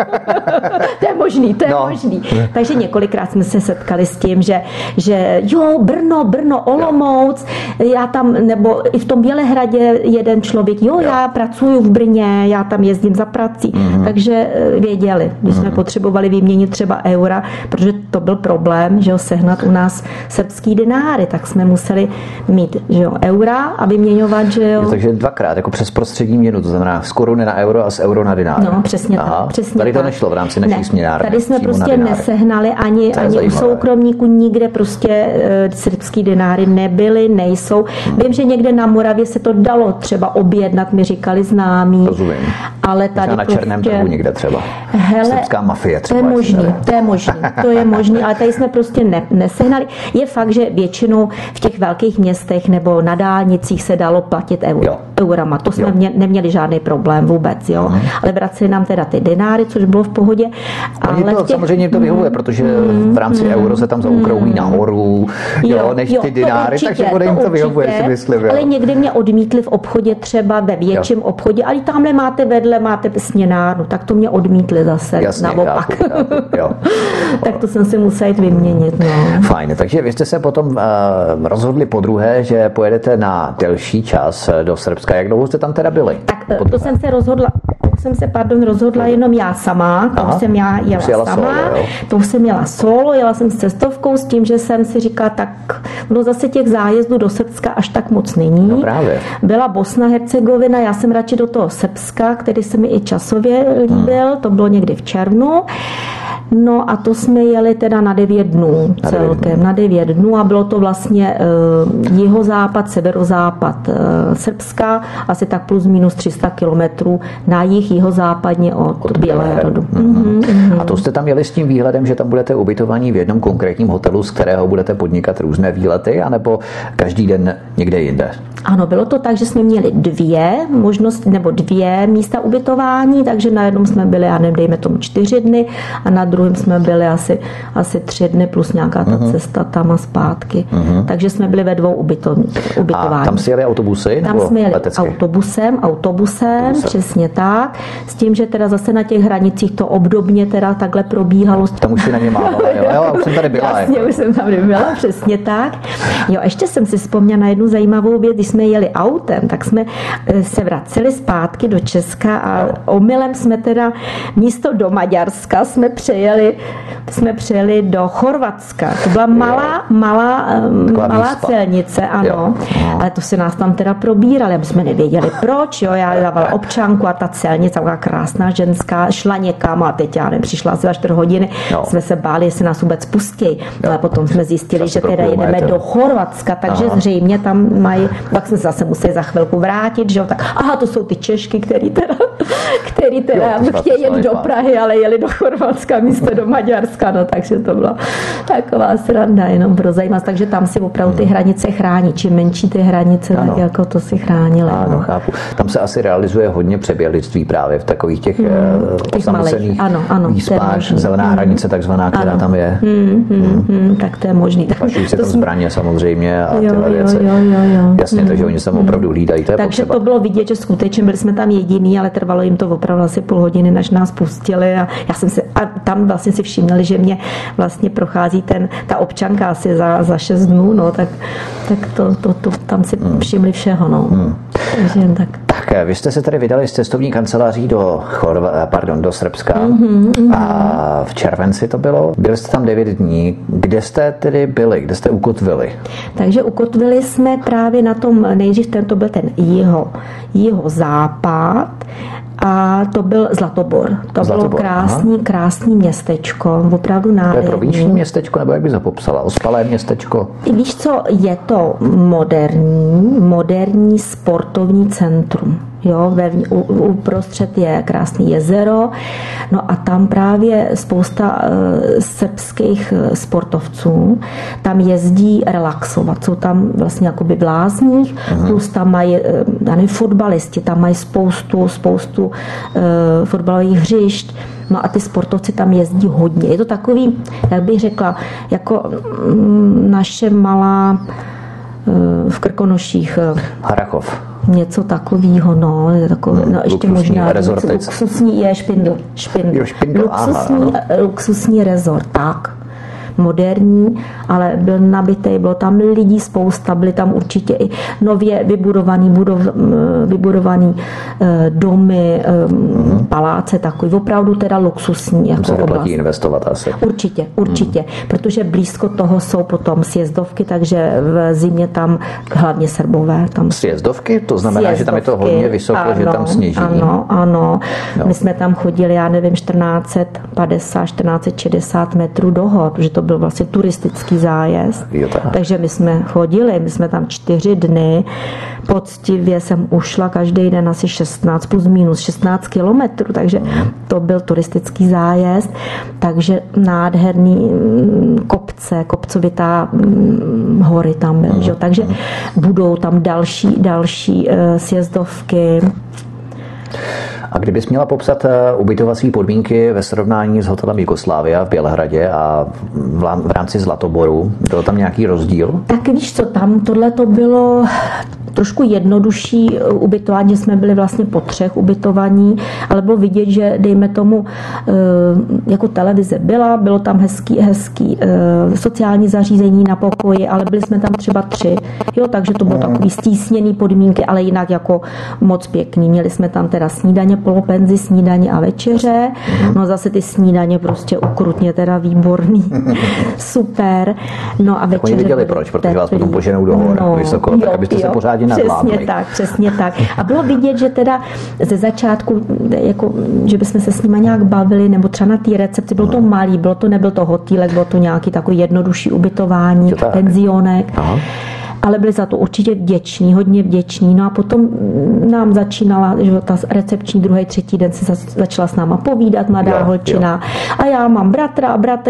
To je možný. Takže několikrát jsme se setkali s tím, že jo, Brno, Olomouc, já tam, nebo i v tom Bělehradě jeden člověk, já pracuju v Brně, já tam jezdím za prací. Takže věděli, když jsme potřebovali vyměnit třeba eura, protože to byl problém, že sehnat u nás srbský dináry, tak jsme museli mít, eura a vyměňovat, že jo. Takže dvakrát, jako přes prostřední měnu, to znamená z koruny na euro a z euro na dináry. No, přesně tak. Tady to nešlo v rámci naší směnárny. Tady jsme prostě nesehnali ani u soukromníků, nikde prostě srbský dináry nebyly, nejsou. Vím, že někde na Moravě se to dalo třeba objednat, mi říkali známí. Rozumím. Ale tady na černém trhu někde třeba. Srbská mafie třeba. To je možný, ale tady jsme prostě nesehnali. Je fakt, že většinou v těch velkých městech nebo na dálnicích se dalo platit eurama. To jsme neměli žádný problém vůbec, jo. Ale vraceli nám teda ty dináry, což bylo v pohodě. Ale samozřejmě to vyhovuje, protože v rámci euro se tam zaokrouhlí nahoru, než ty dináry, takže bude jim to vyhovuje, si myslím. Ale někdy mě odmítli v obchodě, třeba ve větším obchodě, ale tamhle máte směnárnu, tak to mě odmítli zase naopak. Tak to jsem si musela jít vyměnit. Fajn, takže vy jste se potom rozhodli podruhé, že pojedete na delší čas do Srbska. Jak dlouho jste tam teda byli? Tak to jsem se rozhodla jenom já sama. To jsem já jela sama. To jsem jela solo, jela jsem s cestovkou s tím, že jsem si říkala, tak zase těch zájezdů do Srbska až tak moc není. No právě. Byla Bosna, Hercegovina, já jsem radši do toho Srbska, který se mi i časově líbil, to bylo někdy v červnu. No a to jsme jeli teda na 9 dnů celkem, na 9 dnů a bylo to vlastně jihozápad, severozápad Srbska, asi tak plus minus 300 kilometrů na jihozápadně od Bělehradu. A to jste tam jeli s tím výhledem, že tam budete ubytovaní v jednom konkrétním hotelu, z kterého budete podnikat různé výlety, anebo každý den někde jinde? Ano, bylo to tak, že jsme měli dvě místa ubytování, takže na jednom jsme byli, dejme tomu 4 dny a na druhém jsme byli asi 3 dny plus nějaká ta cesta tam a zpátky. Takže jsme byli ve 2 ubytování. A tam si jeli autobusy? Tam jsme jeli autobusem, přesně tak. S tím, že teda zase na těch hranicích to obdobně teda takhle probíhalo. Tam už si na ně mávala, jo, už jsem tady byla. Jasně, už jsem tam byla, přesně tak. Jo, ještě jsem si vzpomněla na jednu zajímavou věc, když jsme jeli autem, tak jsme se vraceli zpátky do Česka a omylem jsme teda místo do Maďarska jsme přejeli do Chorvatska. To byla malá celnice, ano. Ale to se nás tam teda probírali, aby jsme nevěděli proč, jo. Já dávala občanku a ta celnice, taková krásná ženská, šla někam a teď přišla asi za 4 hodiny. Jsme se báli, jestli nás vůbec pustí. Ale potom jsme zjistili, že teda jdeme do Chorvatska, takže zřejmě tam mají, pak jsme zase museli za chvilku vrátit, že jo. Tak, to jsou ty Češky, který teda který teda chtěli jet do Prahy, ale jeli do Chorvatska místo do Maďarska, no takže to byla taková sranda jenom pro zajímavost, takže tam si opravdu ty hranice chrání, čím menší ty hranice, tak jako to si chránili. Ano, chápu. Tam se asi realizuje hodně přeběhlictví právě v takových těch osamocených výspách, zelená hranice takzvaná, která tam je. Tak to je možný. Pašují se tam zbraně samozřejmě a tyhle věci. Jasně, takže oni se tam opravdu hlídají, to je takže potřeba. to bylo vidět, že skutečně byli jsme tam jediný, ale trvalo jim to opravdu asi půl hodiny, než nás pustili a tam vlastně si všimli, že mě vlastně prochází ta občanka asi za 6 dnů, no, tak to tam si všimli všeho, no. Takže tak. Tak vy jste se tady vydali z cestovní kanceláří do Srbska a v červenci to bylo. Byli jste tam 9 dní. Kde jste tedy byli? Kde jste ukotvili? Takže ukotvili jsme právě na tom, nejdřív to byl ten jihozápad a to byl Zlatobor. To bylo krásný městečko, opravdu nádherný. To je provinční městečko, nebo jak bys ho popsala? Ospalé městečko? Víš co, je to moderní sportovní centrum. Jo, uprostřed je krásné jezero, no a tam právě spousta srbských sportovců tam jezdí relaxovat. Jsou tam vlastně jakoby v lázních, plus tam mají fotbalisti, tam mají spoustu fotbalových hřišť. No a ty sportovci tam jezdí hodně. Je to takový, jak bych řekla, jako naše malá v Krkonoších. Harachov. Něco takového, no, ještě možná luxusní je Špindl. Luxusní rezort, tak. Moderní, ale byl nabitý, bylo tam lidí spousta, byly tam určitě i nově vybudovaný domy, paláce, takový, opravdu teda luxusní jako se vyplatí oblast. Investovat asi. Určitě, protože blízko toho jsou potom sjezdovky, takže v zimě tam hlavně Srbové. Sjezdovky? To znamená, že tam je to hodně vysoko, že tam sněží. Ano. No. My jsme tam chodili, já nevím, 1460 metrů do hor, protože to byl vlastně turistický zájezd. Takže my jsme tam 4 dny. Poctivě jsem ušla každý den asi 16 plus minus 16 kilometrů, takže to byl turistický zájezd. Takže nádherný kopcovitá hory tam byly. Takže budou tam další sjezdovky. A kdybys měla popsat ubytovací podmínky ve srovnání s hotelem Jugoslávia v Bělehradě a v rámci Zlatoboru, byl tam nějaký rozdíl? Tak víš co, tam tohle to bylo trošku jednodušší ubytování, že jsme byli vlastně po 3 ubytovaní, ale bylo vidět, že dejme tomu jako televize bylo tam hezký sociální zařízení na pokoji, ale byli jsme tam třeba 3, jo, takže to bylo takový stísněný podmínky, ale jinak jako moc pěkný. Měli jsme tam teda snídaně, polopenzi, snídaně a večeře, no zase ty snídaně prostě ukrutně teda výborný, super, no a večeře. Tak oni viděli proč, protože vás potom poženou do hor vysoko, tak abyste se pořádně nadlábli. Přesně tak. A bylo vidět, že teda ze začátku, jako, že bychom se s nima nějak bavili, nebo třeba na té recepci, bylo to malý, nebyl to hotýlek, bylo to nějaký takový jednodušší ubytování, penzionek. Aha. Ale byli za to určitě hodně vděční. No a potom nám začínala, že ta recepční 2., 3. den se začala s náma povídat mladá holčina. A já mám bratra a bratr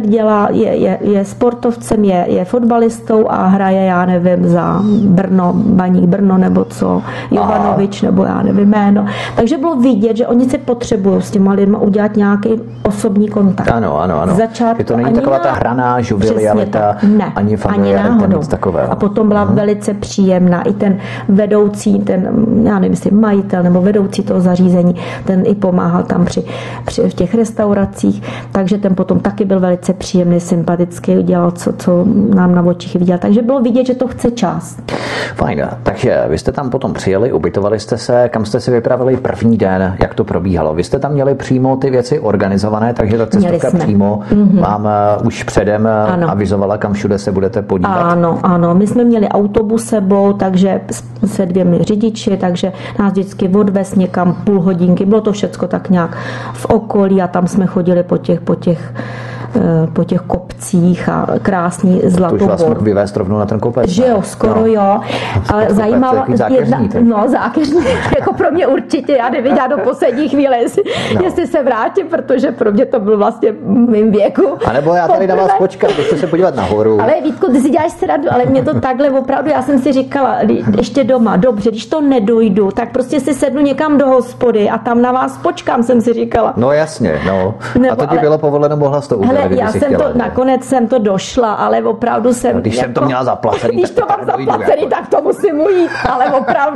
je sportovcem, je fotbalistou a hraje, já nevím, za Baník Brno nebo co, Jovanovič nebo já nevím jméno. Takže bylo vidět, že oni se potřebují s těma lidma udělat nějaký osobní kontakt. Ano. Je to není taková ta hraná žuvialita, ani familiárita, nic takového. A potom byla velice příjemná. I ten vedoucí, já nevím, jestli majitel nebo vedoucí toho zařízení, ten i pomáhal tam v těch restauracích, takže ten potom taky byl velice příjemný, sympatický, dělal, co nám na očích viděl. Takže bylo vidět, že to chce čas. Fajn. Takže vy jste tam potom přijeli, ubytovali jste se, kam jste si vypravili první den, jak to probíhalo? Vy jste tam měli přímo ty věci organizované, takže ta cestovka přímo vám už předem avizovala, kam všude se budete podívat? Ano. My jsme měli autobus sebou, takže se 2 řidiči, takže nás vždycky odvez někam půl hodinky. Bylo to všecko tak nějak v okolí a tam jsme chodili po těch po těch kopcích a krásný Zlatou To už vás Bor. mohl vyvést rovnou na ten kopec. Že jo, skoro jo. Ale zajímavá zákeřní, jako pro mě určitě, já nevěděla do poslední chvíle, jestli se vrátím, protože pro mě to byl vlastně v mým věku. A nebo já tady na vás počkám, běžte se podívat nahoru. Ale Vítku, ty si děláš si radu, ale mě to takhle opravdu, já jsem si říkala, ještě doma, dobře, když to nedojdu, tak prostě si sednu někam do hospody a tam na vás počkám, jsem si říkala. No jasně, no. Nebo, a to ti bylo povoleno, mohla jsi to udělat, hele, já jsem chtěla, to, nakonec jsem to došla, ale opravdu jsem... No, když jsem to měla zaplacený, když to mám zaplacený, tak to musím ujít, ale opravdu,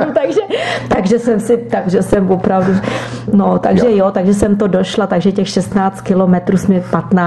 takže jsem opravdu, no, takže jo, takže jsem to došla, takže těch 16 kilometrů jsme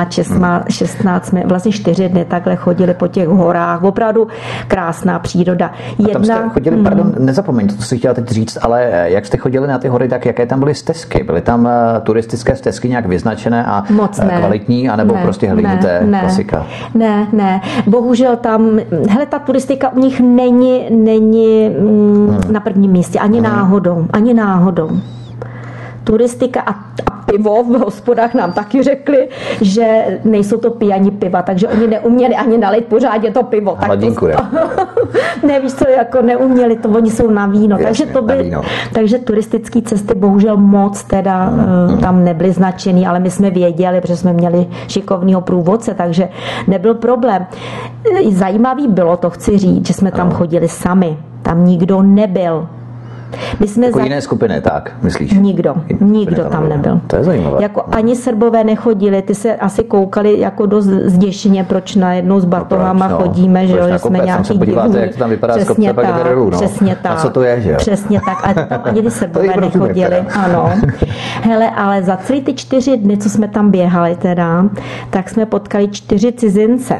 16 jsme vlastně 4 dny takhle chodili po těch horách, opravdu krásná příroda. A tam jste chodili, pardon, nezapomeň, to si chtěla teď říct, ale jak jste chodili na ty hory, tak jaké tam byly stezky? Byly tam turistické stezky nějak vyznačené a kvalitní, anebo prostě hlídnuté klasika? Ne, bohužel tam, hele, ta turistika u nich není na prvním místě, ani náhodou. Turistika a pivo v hospodách nám taky řekli, že nejsou to pijani piva, takže oni neuměli ani nalít pořádně to pivo. Hladinku, nevíš co, jako neuměli to, oni jsou na víno. Jasně, takže turistické cesty bohužel moc teda tam nebyly značený, ale my jsme věděli, protože jsme měli šikovného průvodce, takže nebyl problém. Zajímavý bylo, to chci říct, že jsme tam chodili sami. Tam nikdo nebyl. My jsme jako jiné skupiny, tak, myslíš? Nikdo tam nebyl. To je zajímavé. Jako ani Srbové nechodili, ty se asi koukali jako dost zděšeně, proč najednou s batohama chodíme, že jo, že jsme nějaký divní. Jak to tam vypadá z kopce, pak jde dolů, no. Přesně tak. A co to je, že jo? Přesně tak, ale tam ani ty Srbové nechodili. Ano. Hele, ale za celý ty 4 dny, co jsme tam běhali teda, tak jsme potkali 4 cizince.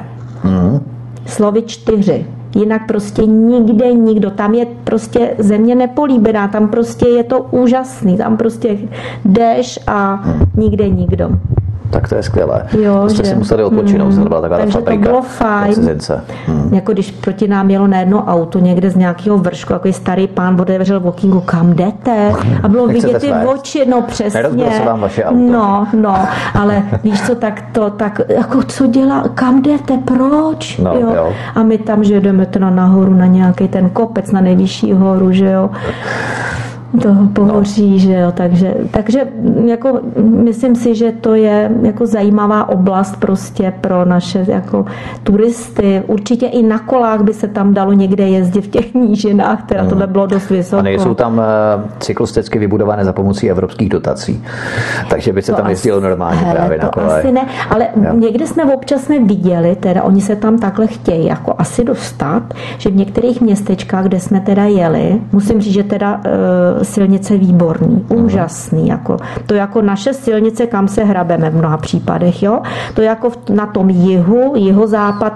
Slovy 4. Jinak prostě nikdo. Tam je prostě země nepolíbená, tam prostě je to úžasný, tam prostě jdeš a nikde nikdo. Tak to je skvělé. Jo, jste si museli odpočinout, to byla taková takže fabrika. To bylo fajn. Jako když proti nám jelo na jedno auto někde z nějakého vršku, jako starý pán otevřel okýnko, kam jdete? A bylo vidět ty oči, no přesně. Nerozbil se vám vaše auto. No, ale víš co, tak jako co dělá, kam jdete, proč? No, jo. A my tam, že jdeme teda nahoru na nějaký ten kopec, na nejvyšší horu, že jo. Toho pohoří, že jo, takže jako myslím si, že to je jako zajímavá oblast prostě pro naše jako turisty. Určitě i na kolách by se tam dalo někde jezdit v těch nížinách, teda tohle bylo dost vysoko. A nejsou tam cyklostezky vybudované za pomocí evropských dotací, takže by se tam jezdilo normálně právě na kole. Asi ne, ale někde jsme občas viděli, teda oni se tam takhle chtějí jako asi dostat, že v některých městečkách, kde jsme teda jeli, musím říct, že teda silnice výborný, úžasný, jako, to jako naše silnice, kam se hrabeme v mnoha případech, jo, to jako na tom jihozápad,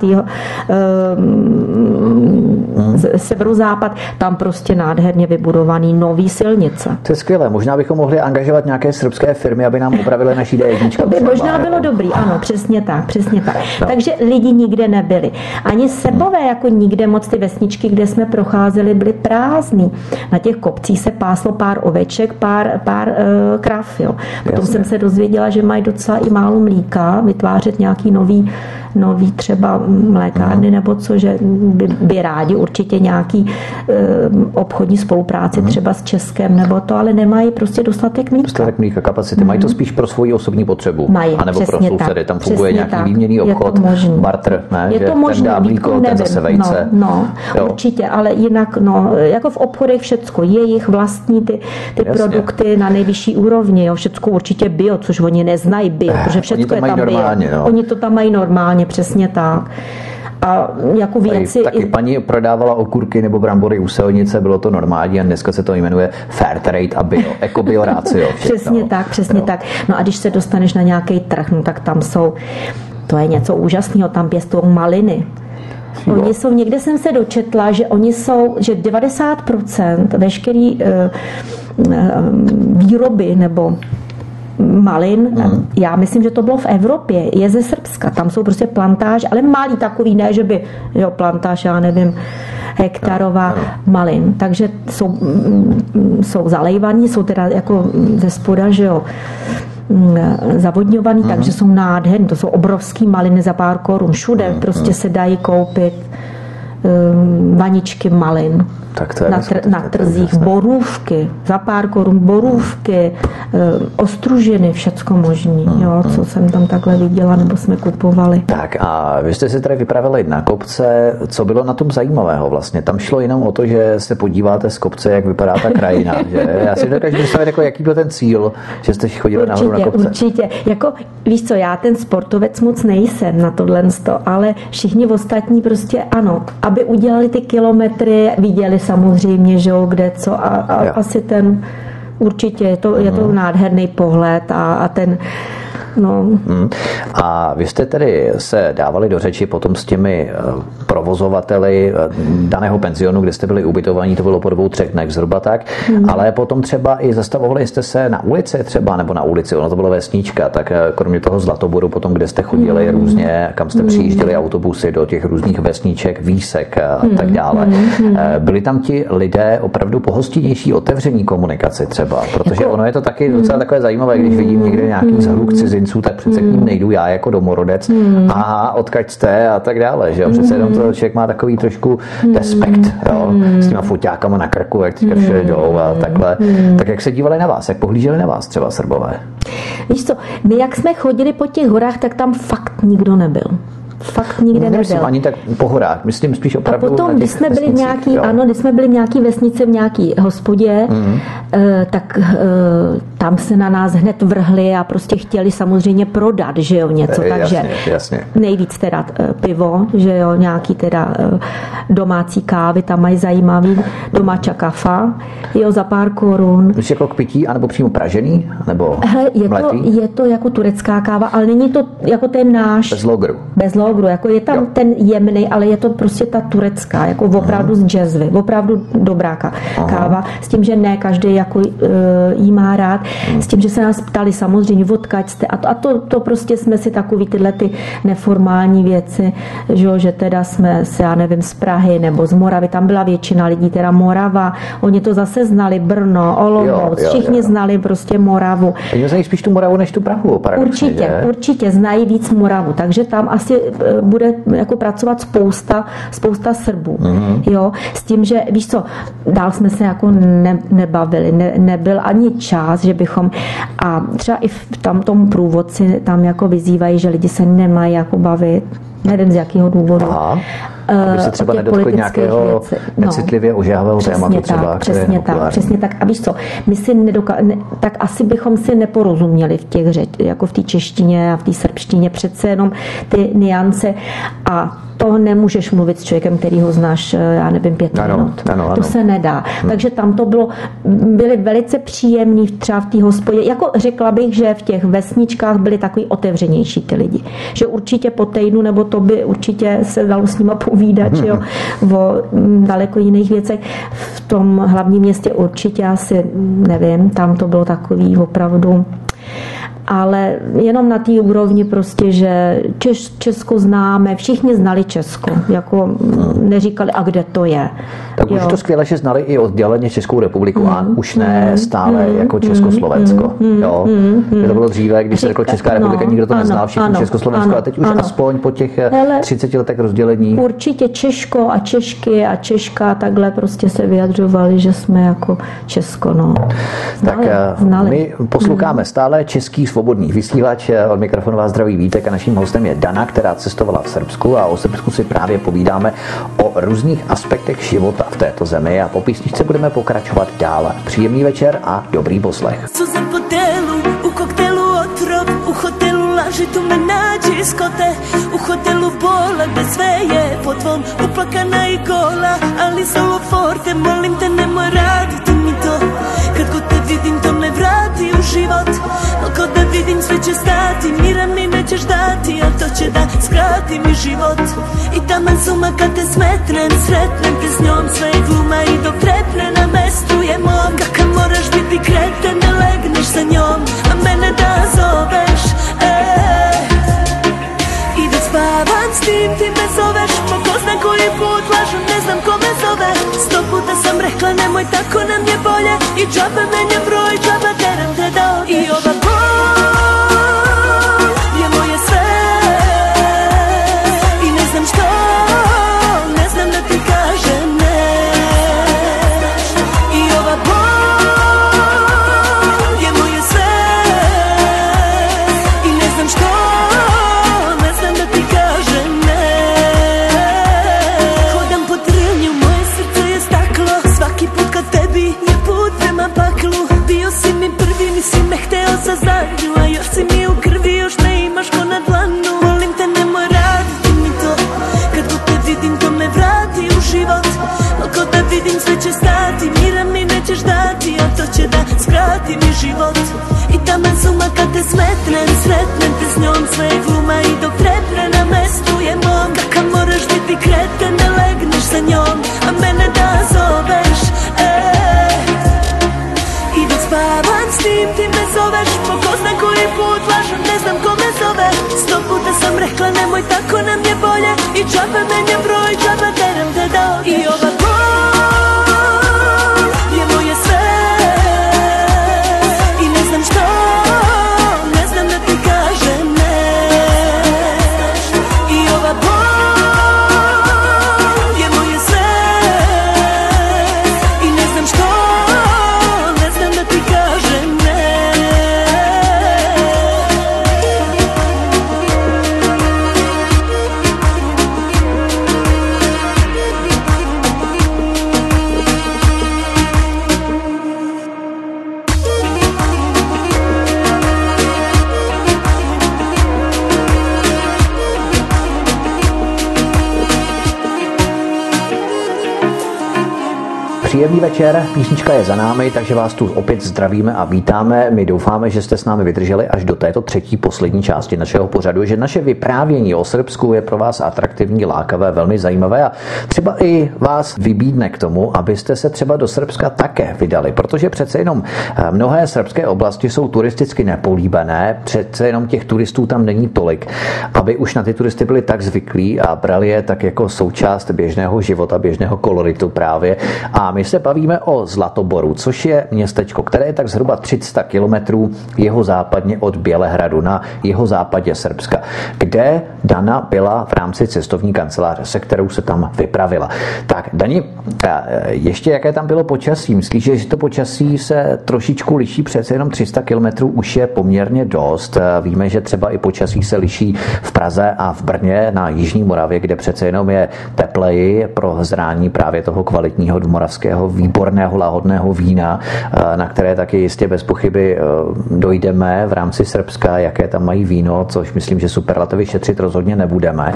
severozápad, tam prostě nádherně vybudovaný nový silnice. To je skvělé, možná bychom mohli angažovat nějaké srbské firmy, aby nám upravili naší D1. To by možná bylo dobrý, ano, přesně tak. No. Takže lidi nikde nebyli. Ani Srbové jako nikde moc, ty vesničky, kde jsme procházeli, byly prázdný. Na těch kopcích se páslo pár oveček, pár krav, jo. Potom jsem se dozvěděla, že mají docela i málo mlíka, vytvářet nějaký nový třeba mlékárny nebo co, že by rádi určitě nějaký obchodní spolupráci třeba s Českem nebo to, ale nemají prostě dostatek mlíka. Dostatek mlíka, kapacity. Mají to spíš pro svoji osobní potřebu. Mají, anebo pro sousedy. Tam funguje nějaký tak. výměnný obchod, barter, ne? Je to možný, ten dá mlíko, ten zase vejce. No, určitě, ale jinak, jako v obchodech všecko, jejich vlastní ty produkty na nejvyšší úrovni, jo, všecko určitě bio, což oni neznají bio, protože všecko je tam bio. Oni to tam mají normálně, přesně tak. A jako věci... Taky paní prodávala okurky nebo brambory u silnice, bylo to normální a dneska se to jmenuje fair trade a bio, bio ratio. Přesně tak. No a když se dostaneš na nějaký trh, no tak tam to je něco úžasného, tam pěstují maliny. Oni jsou, někde jsem se dočetla, že 90% veškerý výroby nebo malin, já myslím, že to bylo v Evropě, je ze Srbska, tam jsou prostě plantáž, ale malý takový, ne, že by, plantáž, já nevím, hektarová malin, takže jsou zalejvaný, jsou teda jako ze spoda, že jo, zavodňovaný, takže jsou nádherný. To jsou obrovský maliny za pár korun. Všude prostě se dají koupit vaničky malin. Na trzích, borůvky, za pár korun borůvky, ostružiny, všecko možný, jo, co jsem tam takhle viděla, nebo jsme kupovali. Tak a vy jste si tady vypravili na kopce, co bylo na tom zajímavého vlastně? Tam šlo jenom o to, že se podíváte z kopce, jak vypadá ta krajina, že? Já si dokážu představit, jako, jaký byl ten cíl, že jste chodili nahoru na kopce. Určitě, jako víš co, já ten sportovec moc nejsem na tohle, ale všichni ostatní prostě ano, aby udělali ty kilometry, viděli samozřejmě, že jo, kde co a asi ten určitě je to nádherný pohled a ten no. A vy jste tedy se dávali do řeči potom s těmi provozovateli daného penzionu, kde jste byli ubytovaní, to bylo po 2-3 dnech zhruba tak, ale potom třeba i zastavovali jste se na ulici třeba, nebo na ulici, ono to bylo vesnička, tak kromě toho Zlatoboru potom, kde jste chodili různě, kam jste přijížděli autobusy do těch různých vesniček, výsek a tak dále. Byli tam ti lidé opravdu pohostinnější, otevření komunikaci třeba, protože ono je to taky docela takové zajímavé, když vidím někde nějaký zhluk cizinců, tak přece k ním nejdu já jako domorodec a odkaď jste a tak dále, že jo? Přece jenom to člověk má takový trošku respekt, jo? S těma foťákama na krku, jak teďka všude jdou a takhle. Tak jak se dívali na vás, jak pohlíželi na vás třeba Srbové? Víš co, my jak jsme chodili po těch horách, tak tam fakt nikdo nebyl. Fakt nikde nebyl. Ani tak po horách, myslím spíš opravdu. A potom, když jsme byli v nějaký vesnice, v nějaký hospodě, tak tam se na nás hned vrhli a prostě chtěli samozřejmě prodat, že jo, něco, takže jasně. Nejvíc teda pivo, že jo, nějaký teda domácí kávy, tam mají zajímavý domáča kafa, jo, za pár korun. Když jako k pití, anebo přímo pražený, nebo je to jako turecká káva, ale není to jako ten náš. Bez logru, jako je tam ten jemný, ale je to prostě ta turecká, jako opravdu z džezvy, opravdu dobrá káva, s tím, že ne každý jako jí má rád, s tím, že se nás ptali samozřejmě, odkaď jste, a to prostě jsme si takový tyhle ty neformální věci, že teda jsme já nevím, z Prahy nebo z Moravy, tam byla většina lidí, teda Morava, oni to zase znali, Brno, Olomouc, všichni znali prostě Moravu. Oni znají spíš tu Moravu než tu Prahu, určitě znají víc Moravu, takže tam asi bude jako pracovat spousta Srbů. Jo, s tím, že víš co, dál jsme se jako nebavili, nebyl ani čas, že bychom, a třeba i v tom průvodci tam jako vyzývají, že lidi se nemají jako bavit, nevím z jakého důvodu. Aby se třeba nedotkli nějakého necitlivě ožehavého tématu třeba. Přesně tak. A víš co, my si tak asi bychom si neporozuměli v těch jako v té češtině a v té srbštině, přece jenom ty nuance a to nemůžeš mluvit s člověkem, který ho znáš, já nevím, 5 minut. Ano. To se nedá. Takže tam to byli velice příjemní třeba v té hospodě. Jako řekla bych, že v těch vesničkách byli takový otevřenější ty lidi. Že určitě po týdnu, nebo to by určitě se dalo s nima povídat, že jo, o daleko jiných věcech. V tom hlavním městě určitě asi, nevím, tam to bylo takový opravdu, ale jenom na té úrovni prostě, že Česko známe, všichni znali Česko, jako neříkali, a kde to je. Tak už to skvěle, že znali i odděleně Českou republiku a už ne stále jako Československo. Jo? To bylo dříve, když se řeklo Česká republika, nikdo to neznal, všichni Československo, a teď už aspoň po těch 30 letech rozdělení. Určitě Češko a Češky a Češka takhle prostě se vyjadřovali, že jsme jako Česko, no. Znali. My posloucháme stále Český svobodný vysílač, od mikrofonu vás zdraví Vítek a naším hostem je Dana, která cestovala v Srbsku a o Srbsku si právě povídáme o různých aspektech života v této zemi a po písničce budeme pokračovat dále. Příjemný večer a dobrý poslech. U koktelu otrov, u hotelu laži tu me nađi iskote, u hotelu bola gde sve je po tvom, uplakana i gola, ali solo forte, molim te nemoj raditi mi to, kad god te vidim to me vrati u život, al kod da vidim sve će stati, mira mi nećeš dati, a to će da skrati mi život, i taman suma kad te sretnem te s njom, sve je gluma i dok trepne na mestu je mom, kakav moraš biti kreten da legneš sa njom, a mene da zoveš, i da spavam s tim, ti me zoveš, po ko zna koji put lažem, ne znam ko me zove, 100 puta sam rekla nemoj tako, nam je bolje, i džabe menjam broj, džabe teram te da odeš, i ova Sretnem te s njom sve je gluma i dok trepne na mestu je mom. Kakav moraš biti kreten da legneš sa njom, a mene da zoveš, I dok spavam s tim ti me zoveš, po ko zna koji put lažem, ne znam ko me zove. 100 puta sam rekla nemoj tako nam je bolje, i džaba menjam broj, džaba teram te da odeš. I ova bol je moje sve, i ne znam što, ne znam da ti kažem ne. I ova bol je moje sve, i ne znam što, ne znam da ti kažem ne. Příjemný večer, písnička je za námi, takže vás tu opět zdravíme a vítáme. My doufáme, že jste s námi vydrželi až do této třetí poslední části našeho pořadu, že naše vyprávění o Srbsku je pro vás atraktivní, lákavé, velmi zajímavé a třeba i vás vybídne k tomu, abyste se třeba do Srbska také vydali, protože přece jenom mnohé srbské oblasti jsou turisticky nepolíbené, přece jenom těch turistů tam není tolik, aby už na ty turisty byli tak zvyklí a brali je tak jako součást běžného života, běžného koloritu právě. A my se bavíme o Zlatoboru, což je městečko, které je tak zhruba 300 kilometrů jihozápadně od Bělehradu na jihozápadě Srbska, kde Dana byla v rámci cestovní kanceláře, se kterou se tam vypravila. Tak, Dani, ještě jaké tam bylo počasí? Myslíš, že to počasí se trošičku liší, přece jenom 300 kilometrů už je poměrně dost. Víme, že třeba i počasí se liší v Praze a v Brně na Jižní Moravě, kde přece jenom je tepleji pro zrání právě toho kvalitního moravského výborného lahodného vína, na které taky jistě bez pochyby dojdeme v rámci Srbska, jaké tam mají víno, což myslím, že superlativy šetřit rozhodně nebudeme.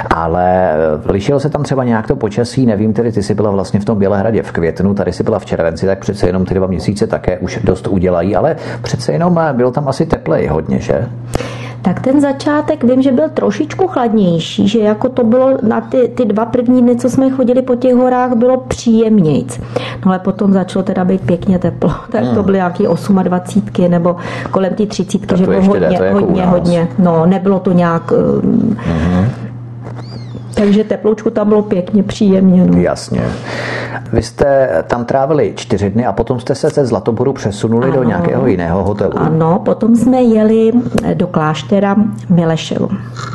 Ale lišilo se tam třeba nějak to počasí, nevím, tedy ty jsi byla vlastně v tom Bělehradě v květnu, tady jsi byla v červenci, tak přece jenom ty 2 měsíce také už dost udělají, ale přece jenom bylo tam asi tepleji hodně, že? Tak ten začátek vím, že byl trošičku chladnější, že jako to bylo na ty 2 první dny, co jsme chodili po těch horách, bylo příjemnějc. No ale potom začalo teda být pěkně teplo, tak to byly nějaký 28 nebo kolem ty 30, že bylo hodně. No, nebylo to nějak... Takže teploučku tam bylo pěkně příjemně. No. Jasně. Vy jste tam trávili 4 dny a potom jste se ze Zlatoboru přesunuli do nějakého jiného hotelu. Ano, potom jsme jeli do kláštera Mileševo.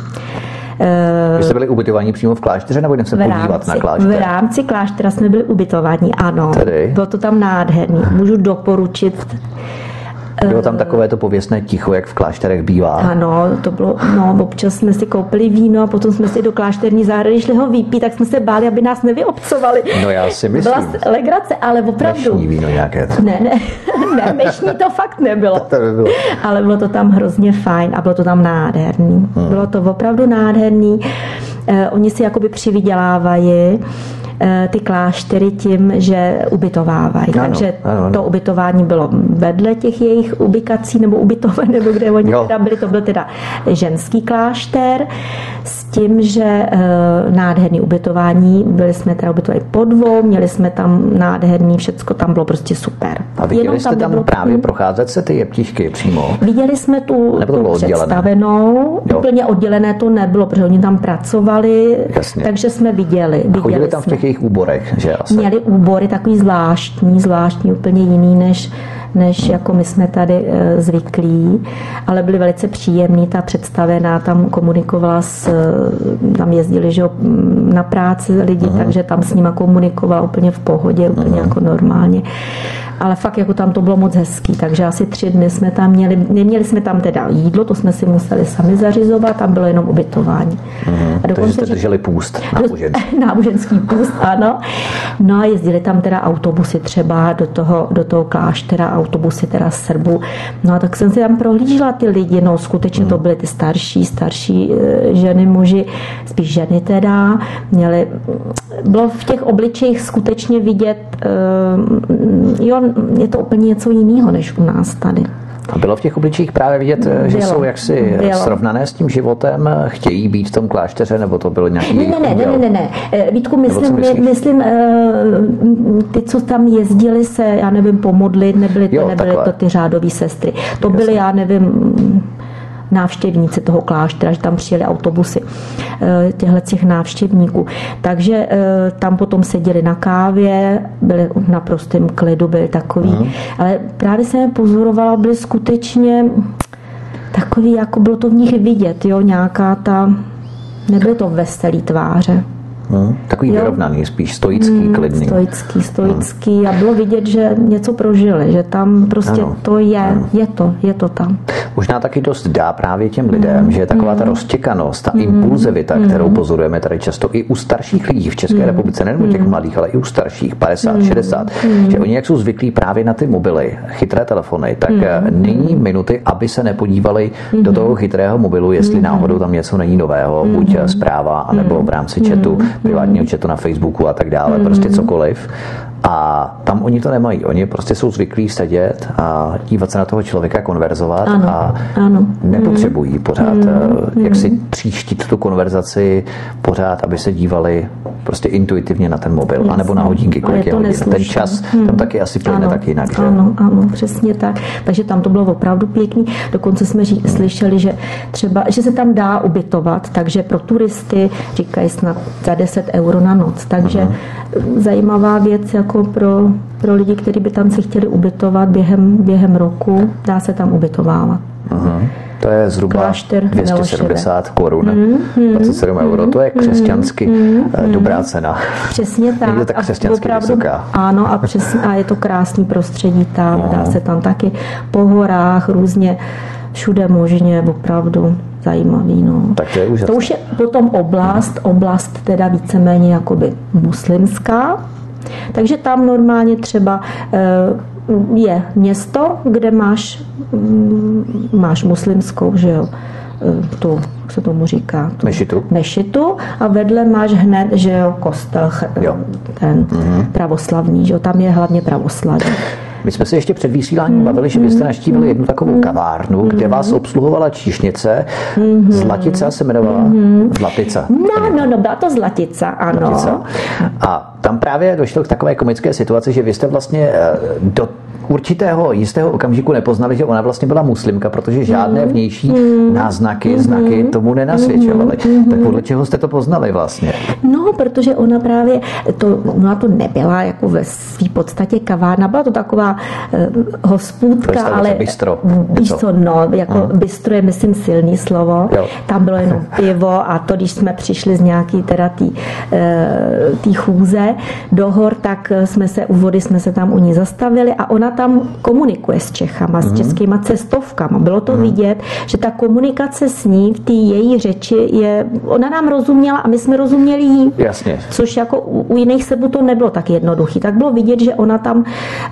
Vy jste byli ubytovaní přímo v klášteře, nebo jdem se podívat na klášter? V rámci kláštera jsme byli ubytovaní, ano. Tedy? Bylo to tam nádherný. Můžu doporučit. Bylo tam takové to pověstné ticho, jak v klášterech bývá. Ano, to bylo, no, občas jsme si koupili víno a potom jsme si do klášterní zahrady šli ho vypít, tak jsme se báli, aby nás nevyobcovali. No já si myslím. Byla legrace, ale opravdu. Mešní víno nějaké. Ne, mešní to fakt nebylo. To nebylo. Ale bylo to tam hrozně fajn a bylo to tam nádherný. Bylo to opravdu nádherný. Oni si jakoby přivydělávají ty kláštery tím, že ubytovávají. Ano, takže ano. To ubytování bylo vedle těch jejich ubikací nebo ubytoven, nebo kde oni teda byli. To byl teda ženský klášter s tím, že nádherný ubytování. Byli jsme teda ubytovali po 2, měli jsme tam nádherný, všecko tam bylo prostě super. A viděli jste tam právě procházet se ty jeptišky přímo? Viděli jsme tu představenou. Úplně oddělené to nebylo, protože oni tam pracovali. Jasně. Takže jsme viděli. Chodili tam v těch jejich úborech, že asi? Měli úbory takový zvláštní, úplně jiný, než jako my jsme tady zvyklí, ale byli velice příjemní, ta představená tam komunikovala tam jezdili, že na práci lidi, takže tam s nima komunikovala úplně v pohodě, úplně jako normálně. Ale fakt jako tam to bylo moc hezký, takže asi 3 dny jsme tam měli, neměli jsme tam teda jídlo, to jsme si museli sami zařizovat, tam bylo jenom ubytování. A takže jste drželi půst, náboženský půst, ano. No a jezdili tam teda autobusy třeba do toho kláštera, autobusy teda Srbů. No a tak jsem si tam prohlížela ty lidi, no skutečně to byly ty starší ženy, muži, spíš ženy teda, bylo v těch obličejích skutečně vidět, jo, je to úplně něco jiného než u nás tady. A bylo v těch obličích právě vidět, že jsou jaksi srovnané s tím životem, chtějí být v tom klášteře, nebo to bylo nějaký... Ne. Vítku, myslím, ty, co tam jezdili se, já nevím, pomodlit, nebyly to ty řádové sestry. To byly, já nevím, návštěvníci toho kláštera, že tam přijeli autobusy těch návštěvníků. Takže tam potom seděli na kávě, byli v naprostém klidu, byli takový. Ale právě jsem je pozorovala, byli skutečně takový, jako bylo to v nich vidět, jo, nějaká ta, nebyly to veselý tváře. Takový vyrovnaný, spíš stoický, klidný. Stoický a bylo vidět, že něco prožili, že tam prostě to je to tam. Možná taky dost dá právě těm lidem, že je taková ta roztěkanost, ta impulzivita, kterou pozorujeme tady často i u starších lidí v České republice, nejen u těch mladých, ale i u starších, 50, 60, že oni jak jsou zvyklí právě na ty mobily, chytré telefony, tak není minuty, aby se nepodívali do toho chytrého mobilu, jestli náhodou tam něco není nového, buď zpráva, anebo v rámci chatu, privátního chatu na Facebooku a tak dále, prostě cokoliv. A tam oni to nemají. Oni prostě jsou zvyklí sedět a dívat se na toho člověka, konverzovat a nepotřebují pořád jak si příštit tu konverzaci pořád, aby se dívali prostě intuitivně na ten mobil, anebo na hodinky, kolik je hodin. Ten čas tam taky asi plyne tak jinak. Že? Ano, přesně tak. Takže tam to bylo opravdu pěkný. Dokonce jsme slyšeli, že třeba, že se tam dá ubytovat, takže pro turisty říkají snad za 10 € na noc. Takže zajímavá věc jako pro lidi, kteří by tam si chtěli ubytovat během roku, dá se tam ubytovávat. To je zhruba Klášter 270 korun, 27 €. To je křesťansky dobrá cena. Přesně tak. Někde tak křesťansky vysoká. Ano, a je to krásný prostředí tam, dá se tam taky po horách, různě všude možně, opravdu zajímavý. No. Tak to je úžasné. To už je potom oblast teda víceméně jakoby muslimská, takže tam normálně třeba je město, kde máš muslimskou, že jo, tu, jak se tomu říká? Mešitu a vedle máš hned, že jo, kostel, ten pravoslavný, že jo, tam je hlavně pravoslavný. My jsme se ještě před vysíláním bavili, že byste navštívili jednu takovou kavárnu, kde vás obsluhovala číšnice. Zlatica se jmenovala? Zlatica. No, byla to Zlatica, ano. Zlatica. A tam právě došlo k takové komické situaci, že vy jste vlastně do určitého jistého okamžiku nepoznali, že ona vlastně byla muslimka, protože žádné vnější znaky tomu nenasvědčovaly. Tak podle čeho jste to poznali vlastně? No, protože ona právě, ona to nebyla jako ve své podstatě kavárna, byla to taková hospůdka, ale bistro. Bistro je, myslím, silný slovo. Jo. Tam bylo jenom pivo a to, když jsme přišli z nějaký teda tý chůze do hor, tak u vody jsme se tam u ní zastavili a ona tam komunikuje s Čechama, s českýma cestovkama. Bylo to vidět, že ta komunikace s ní v té její řeči ona nám rozuměla a my jsme rozuměli jí. Jasně. Což jako u jiných sebů to nebylo tak jednoduchý. Tak bylo vidět, že ona tam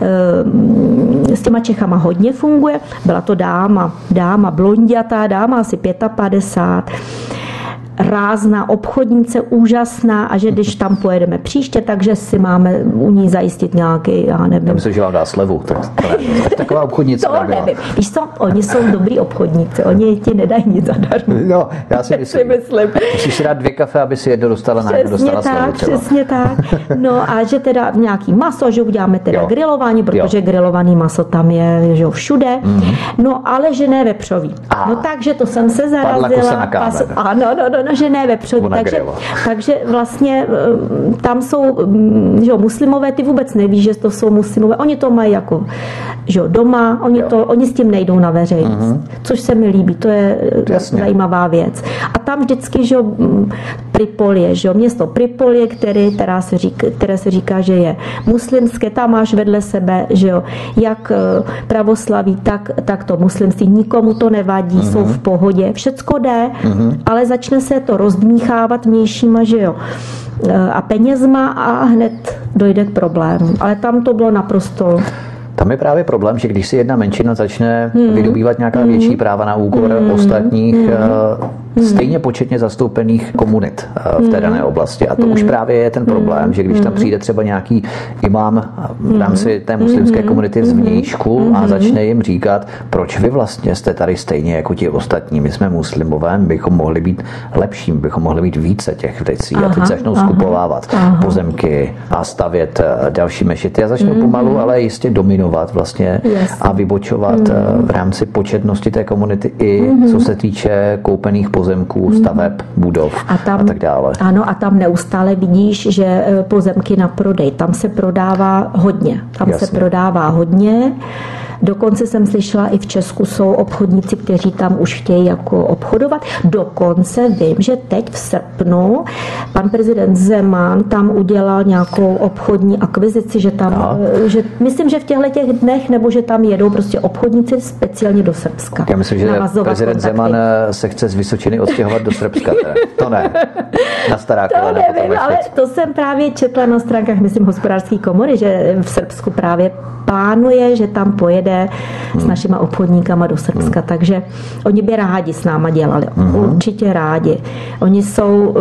s těma Čechama hodně funguje. Byla to dáma blondětá, dáma asi 55. Rázná obchodnice, úžasná a že když tam pojedeme příště, takže si máme u ní zajistit nějaký, já nevím. Já myslím, že vám dá slevu. Tak taková obchodnice. To nevím. Víš co, oni jsou dobrý obchodníci, oni ti nedají nic zadarmo. No, já si myslím. Musíš si dát 2 kafe, aby si jedno dostala na jedno dostala slevu. Přesně tak. No a že teda nějaký maso, že uděláme teda grilování, protože grilovaný maso tam je, že všude. No ale že ne vepřový. No takže to jsem se zarazila. No, že ne vepřový. Takže vlastně tam jsou, že muslimové, ty vůbec neví, že to jsou muslimové. Oni to mají jako, že doma, oni s tím nejdou na veřejnost. Což se mi líbí, to je zajímavá věc. A tam vždycky, že Pripolje, že město Pripolje, které se říká, že je muslimské, tam máš vedle sebe, že jo, jak pravoslaví, tak to muslimství. Nikomu to nevadí, jsou v pohodě, všecko jde, ale začne se to rozdmíchávat vnějšíma, že jo, a penězma a hned dojde k problému. Ale tam to bylo naprosto... Tam je právě problém, že když si jedna menšina začne vydobývat nějaká větší práva na úkor ostatních, stejně početně zastoupených komunit v té dané oblasti. A to už právě je ten problém, že když tam přijde třeba nějaký imám v rámci té muslimské komunity z vnějšku a začne jim říkat, proč vy vlastně jste tady stejně jako ti ostatní. My jsme muslimové, bychom mohli být lepší, bychom mohli být více těch věcí. A teď začnou skupovávat pozemky a stavět další mešity a začnou pomalu, ale jistě dominovat vlastně a vybočovat v rámci početnosti té komunity i co se týče koupených pozemků, staveb, budov a tak dále. Ano, a tam neustále vidíš, že pozemky na prodej, tam se prodává hodně. Se prodává hodně. Dokonce jsem slyšela, i v Česku jsou obchodníci, kteří tam už chtějí jako obchodovat. Dokonce vím, že teď v srpnu pan prezident Zeman tam udělal nějakou obchodní akvizici, že tam, že myslím, že v těchto dnech, nebo že tam jedou prostě obchodníci speciálně do Srbska. Já myslím, že prezident Zeman se chce z Vysočiny odstěhovat do Srbska. To ne. Na stará kolena. To nevím, ale to jsem právě četla na stránkách, myslím, hospodářské komory, že v Srbsku právě plánuje, že tam pojede s našima obchodníkama do Srbska, takže oni by rádi s náma dělali. Určitě rádi. Oni jsou,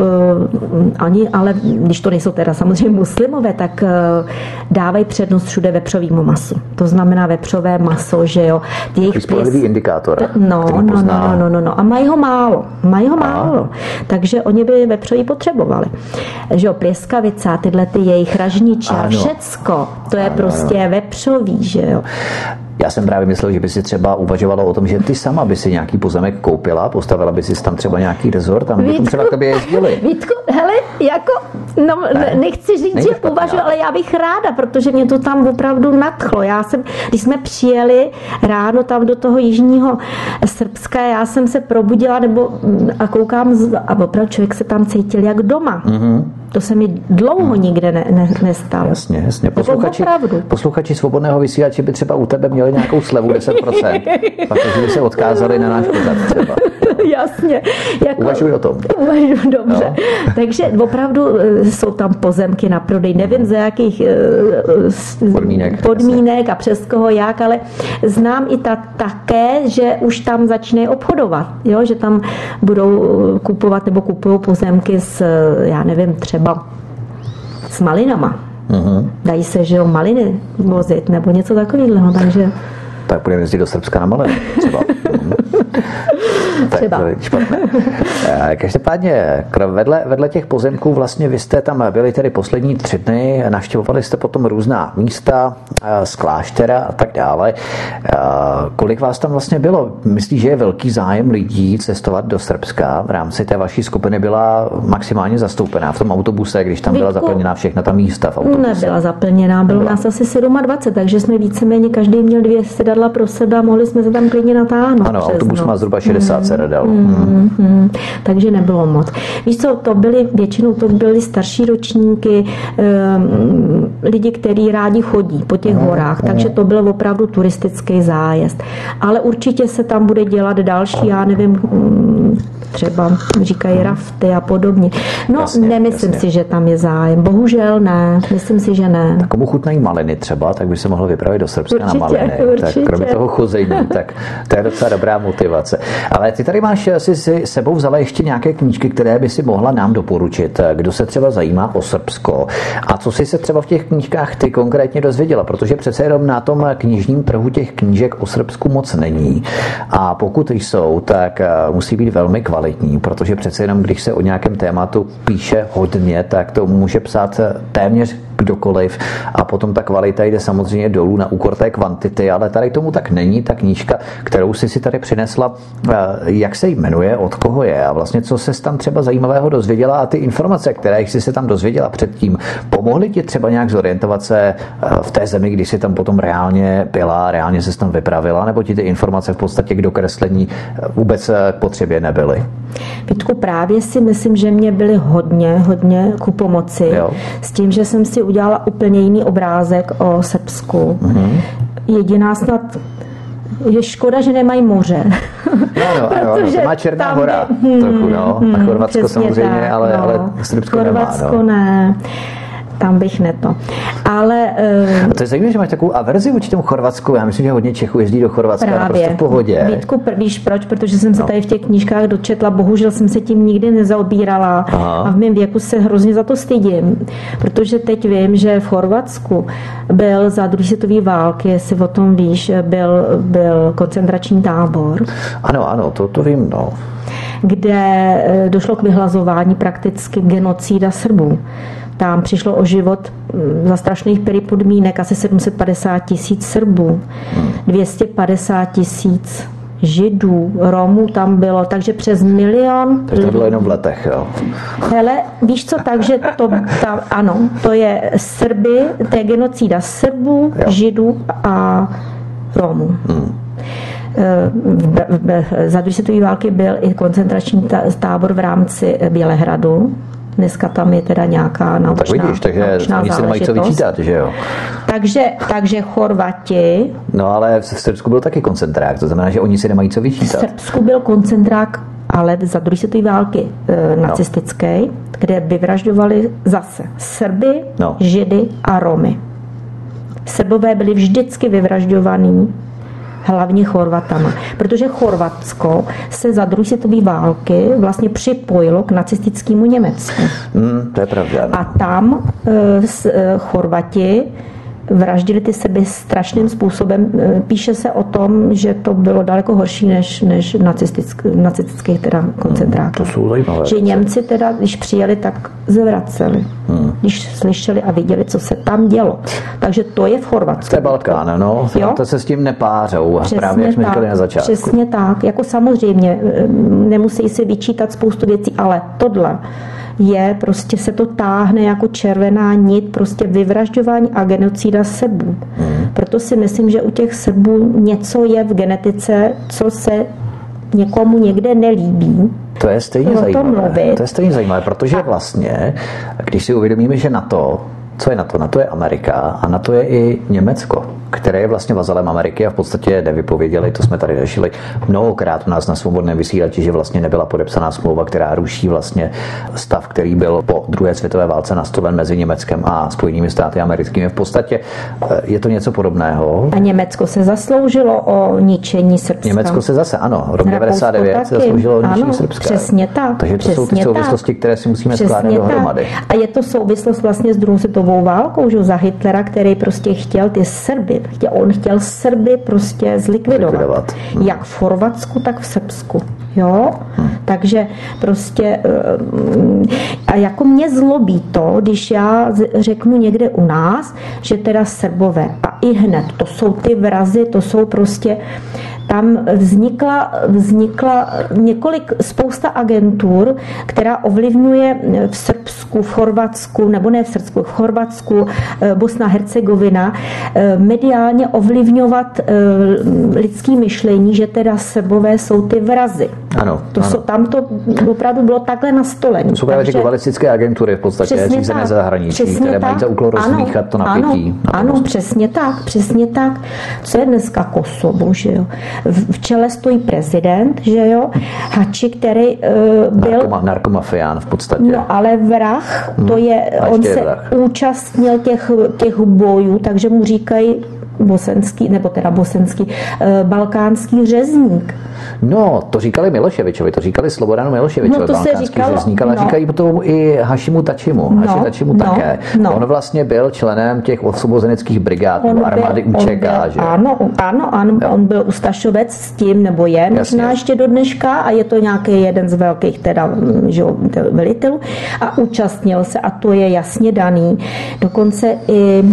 ale když to nejsou teda samozřejmě muslimové, tak dávají přednost všude vepřovému masu. To znamená vepřové maso, že jo. Spolehlivý indikátor. No. A mají ho málo. Takže oni by vepřoví potřebovali. Že jo, plieskavice, tyhle ty jejich ražniče, všecko, to je prostě vepřový, že jo. Já jsem právě myslel, že by si třeba uvažovala o tom, že ty sama by si nějaký pozemek koupila, postavila by si tam třeba nějaký rezort, tam by třeba k tobě jezdili. Vítku, hele, jako, nechci říct, že uvažuji, ale já bych ráda, protože mě to tam opravdu nadchlo. Když jsme přijeli ráno tam do toho jižního Srbska, já jsem se probudila a koukám a opravdu člověk se tam cítil jak doma. To se mi dlouho nikde nestalo. Jasně. Posluchači Svobodného vysílače by třeba u tebe měli nějakou slevu 10%, protože by se odkázali na náš pořad třeba. Jasně. Uvažuji o tom. Uvažuji, dobře. No. Takže opravdu jsou tam pozemky na prodej. Nevím, za jakých podmínek a přes koho jak, ale znám i také, že už tam začne obchodovat. Jo? Že tam budou kupovat nebo kupují pozemky já nevím, třeba s malinama. Dají se, že jo, maliny vozit nebo něco takového, takže... Tak budeme jezdit do Srbska na maliny, třeba. Tak to je špatné. Každopádně, vedle těch pozemků vlastně vy jste tam byli tedy poslední 3 dny, navštěvovali jste potom různá místa z kláštera a tak dále. Kolik vás tam vlastně bylo? Myslíš, že je velký zájem lidí cestovat do Srbska? V rámci té vaší skupiny byla maximálně zastoupená v tom autobuse, když tam byla zaplněná všechna ta místa v autobuse? Nebyla zaplněná, bylo nás asi 27, takže jsme víceméně každý měl 2 sedadla pro sebe a mohli jsme se tam klidně natáhnout. Ano, autobus má zhruba 60 sedadel. Takže nebylo moc. Víš co, většinou to byly starší ročníky, lidi, kteří rádi chodí po těch horách, takže to byl opravdu turistický zájezd. Ale určitě se tam bude dělat další, já nevím, třeba říkají rafty a podobně. No, nemyslím si, že tam je zájem. Bohužel ne, myslím si, že ne. Tak komu chutnají maliny třeba, tak by se mohlo vypravit do Srbska na maliny. Tak kromě toho chození, tak to je docela dobrá motivace. Ale ty tady máš si sebou vzala ještě nějaké knížky, které by si mohla nám doporučit, kdo se třeba zajímá o Srbsko. A co jsi se třeba v těch knížkách ty konkrétně dozvěděla, protože přece jenom na tom knižním trhu těch knížek o Srbsku moc není. A pokud jsou, tak musí být velmi kvalitní, protože přece jenom když se o nějakém tématu píše hodně, tak to může psát téměř kdokoliv a potom ta kvalita jde samozřejmě dolů na úkor té kvantity, ale tady tomu tak není. Ta knížka, kterou jsi si tady přinesla, jak se jmenuje, od koho je a vlastně co se tam třeba zajímavého dozvěděla a ty informace, které jsi se tam dozvěděla předtím, pomohly ti třeba nějak zorientovat se v té zemi, když jsi tam potom reálně byla, reálně se tam vypravila, nebo ti ty informace v podstatě k dokreslení vůbec k potřebě nebyly? Vítku, právě si myslím, že mě byly hodně ku pomoci. Jo. S tím, že jsem si udělala úplně jiný obrázek o Srbsku. Jediná snad je škoda, že nemají moře. Ano, to má Černá hora. Trochu, no. A Chorvatsko samozřejmě, tak, ale Srbsko nemá. Chorvatsko ne. tam bych neto. Ale... A to je zajímavé, že máš takovou averzi vůči tomu Chorvatsku. Já myslím, že hodně Čechů jezdí do Chorvatska právě. Prostě v pohodě. Vítku, víš proč? Protože jsem se tady v těch knížkách dočetla, bohužel jsem se tím nikdy nezaobírala. A v mém věku se hrozně za to stydím. Protože teď vím, že v Chorvatsku byl za druhé světové války, jestli o tom víš, byl koncentrační tábor. Ano, to vím, no. Kde došlo k vyhlazování prakticky genocída Srbů. Tam přišlo o život za strašných podmínek asi 750 000 Srbů, 250 000 Židů, Romů tam bylo, takže přes 1 milion. Takže to bylo jenom v letech, jo. Hele, víš co, takže ano, to je Srby, to je genocída Srbů, jo. Židů a Romů. Za druhé světové války byl i koncentrační tábor v rámci Bělehradu. Dneska tam je teda nějaká naučná tak vidíš, takže oni si nemají co vyčítat, že jo? Takže Chorvati... No ale v Srbsku byl taky koncentrák, to znamená, že oni si nemají co vyčítat. V Srbsku byl koncentrák, ale za druhé světové války nacistický, kde vyvražďovali zase Srby, Židy a Romy. Srbové byli vždycky vyvražďovaní hlavně Chorvatama, protože Chorvatsko se za druhé světové války vlastně připojilo k nacistickému Německu. To je pravda. A tam Chorvati vraždili ty Srby strašným způsobem. Píše se o tom, že to bylo daleko horší než nacistických teda koncentráků. To jsou zajímavé. Že Němci teda, když přijeli, tak zvraceli. Když slyšeli a viděli, co se tam dělo. Takže to je v Chorvatsku. To je Balkán, no. To se s tím nepářou. Přesně právě jak jsme říkali na začátku. Přesně tak. Jako samozřejmě nemusí si vyčítat spoustu věcí, ale tohle je, prostě se to táhne jako červená nit, prostě vyvražďování a genocída Srbů. Proto si myslím, že u těch Srbů něco je v genetice, co se někomu někde nelíbí. To je stejně zajímavé, protože vlastně, když si uvědomíme, že NATO, co je NATO? NATO je Amerika a NATO je i Německo, které je vlastně vazalem Ameriky a v podstatě nevypověděli, to jsme tady řešili mnohokrát u nás na Svobodném vysílači, že vlastně nebyla podepsaná smlouva, která ruší vlastně stav, který byl po druhé světové válce nastolen mezi Německem a Spojenými státy americkými. V podstatě je to něco podobného. A Německo se zasloužilo o ničení Srbska. Německo se zase, ano, rok 99 se zasloužilo o ničení Srbska. Přesně tak. Takže to jsou ty souvislosti, které si musíme skládat dohromady. A je to souvislost vlastně s druhou světovou válkou, že za Hitlera, který prostě chtěl ty Srby, on chtěl Srby prostě zlikvidovat. Jak v Chorvatsku, tak v Srbsku. Jo? Takže prostě a jako mě zlobí to, když já řeknu někde u nás, že teda Srbové a i hned, to jsou ty vrazy, to jsou prostě tam vznikla spousta agentur, která ovlivňuje v Srbsku, v Chorvatsku, nebo ne v Srbsku, v Chorvatsku, Bosna, Hercegovina, mediálně ovlivňovat lidský myšlení, že teda Srbové jsou ty vrazy. Ano. Tam to opravdu bylo takhle nastolené. To jsou právě ty globalistické agentury v podstatě, řízené zahraničí, které mají za úkol rozmíchat to napětí. Ano, přesně tak. Co je dneska Kosovo, že jo? V čele stojí prezident, že jo? Hači, který byl... Narkomafián v podstatě. No, ale vrah, to je... On se účastnil těch bojů, takže mu říkají bosenský, balkánský řezník. No, to říkali Miloševičovi, to říkali Slobodanu Miloševičovi, balkánský řezník, ale říkají potom i Hašimu Tačimu. Tačimu také. On vlastně byl členem těch osvobozeneckých brigád armády UČK, že? Ano, on byl ustašovec s tím, nebo je možná ještě do dneška a je to nějaký jeden z velkých teda velitelů a účastnil se a to je jasně daný. Dokonce i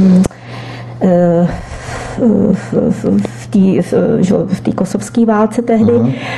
v té kosovské válce tehdy.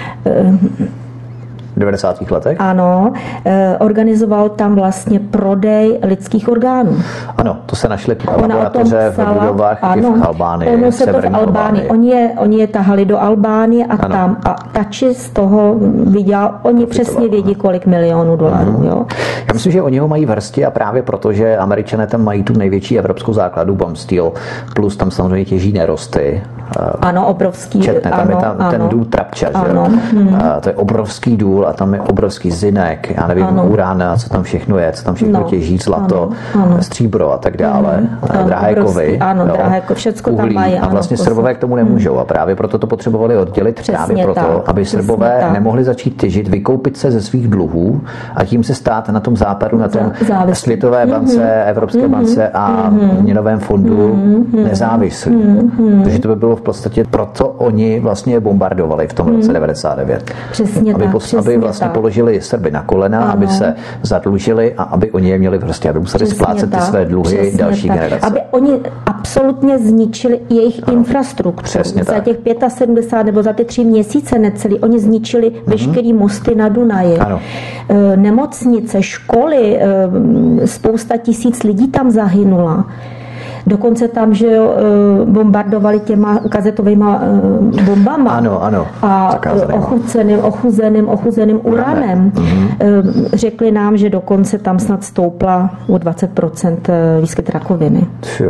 V 90. letech? Ano, organizoval tam vlastně prodej lidských orgánů. Ano, to se našli laboratoře v budovách i v Albánii. Ono se to v Albánii. Oni je tahali do Albánie a tam. A Tači z toho vydělal, oni přesně vědí, kolik milionů dolarů. Jo? Já myslím, že oni ho mají v hrsti a právě proto, že Američané tam mají tu největší evropskou základu Bomb Steel, plus tam samozřejmě těží nerosty. Ano, obrovský. Četne, tam je ten důl Trapča, že? To je obrovský důl Mosul a tam je obrovský zinek, já nevím, urán, co tam všechno je, co tam všechno těží, zlato, stříbro a tak dále, drahé kovy, drahé kovy, všecko uhlí, tam mají. a vlastně Srbové k tomu nemůžou a právě proto to potřebovali oddělit, právě proto, aby Srbové nemohli začít těžit, vykoupit se ze svých dluhů a tím se stát na tom západu, na tom Světové bance, Evropské bance a měnovém fondu nezávislí. Takže to by bylo v podstatě proto oni vlastně bombardovali v tom roce 99. Přesně aby vlastně položili Srby na kolena, aby se zadlužili a aby oni je měli prostě, aby museli splácet ty své dluhy další generace. Aby oni absolutně zničili jejich infrastrukturu. Za těch 75 nebo za ty 3 měsíce necelý, oni zničili veškerý mosty na Dunaji. Nemocnice, školy, spousta tisíc lidí tam zahynula. Dokonce tam, že bombardovali těma kazetovýma bombama. Ano. A ochuzeným uranem. Řekli nám, že dokonce tam snad stoupla o 20% výskyt rakoviny.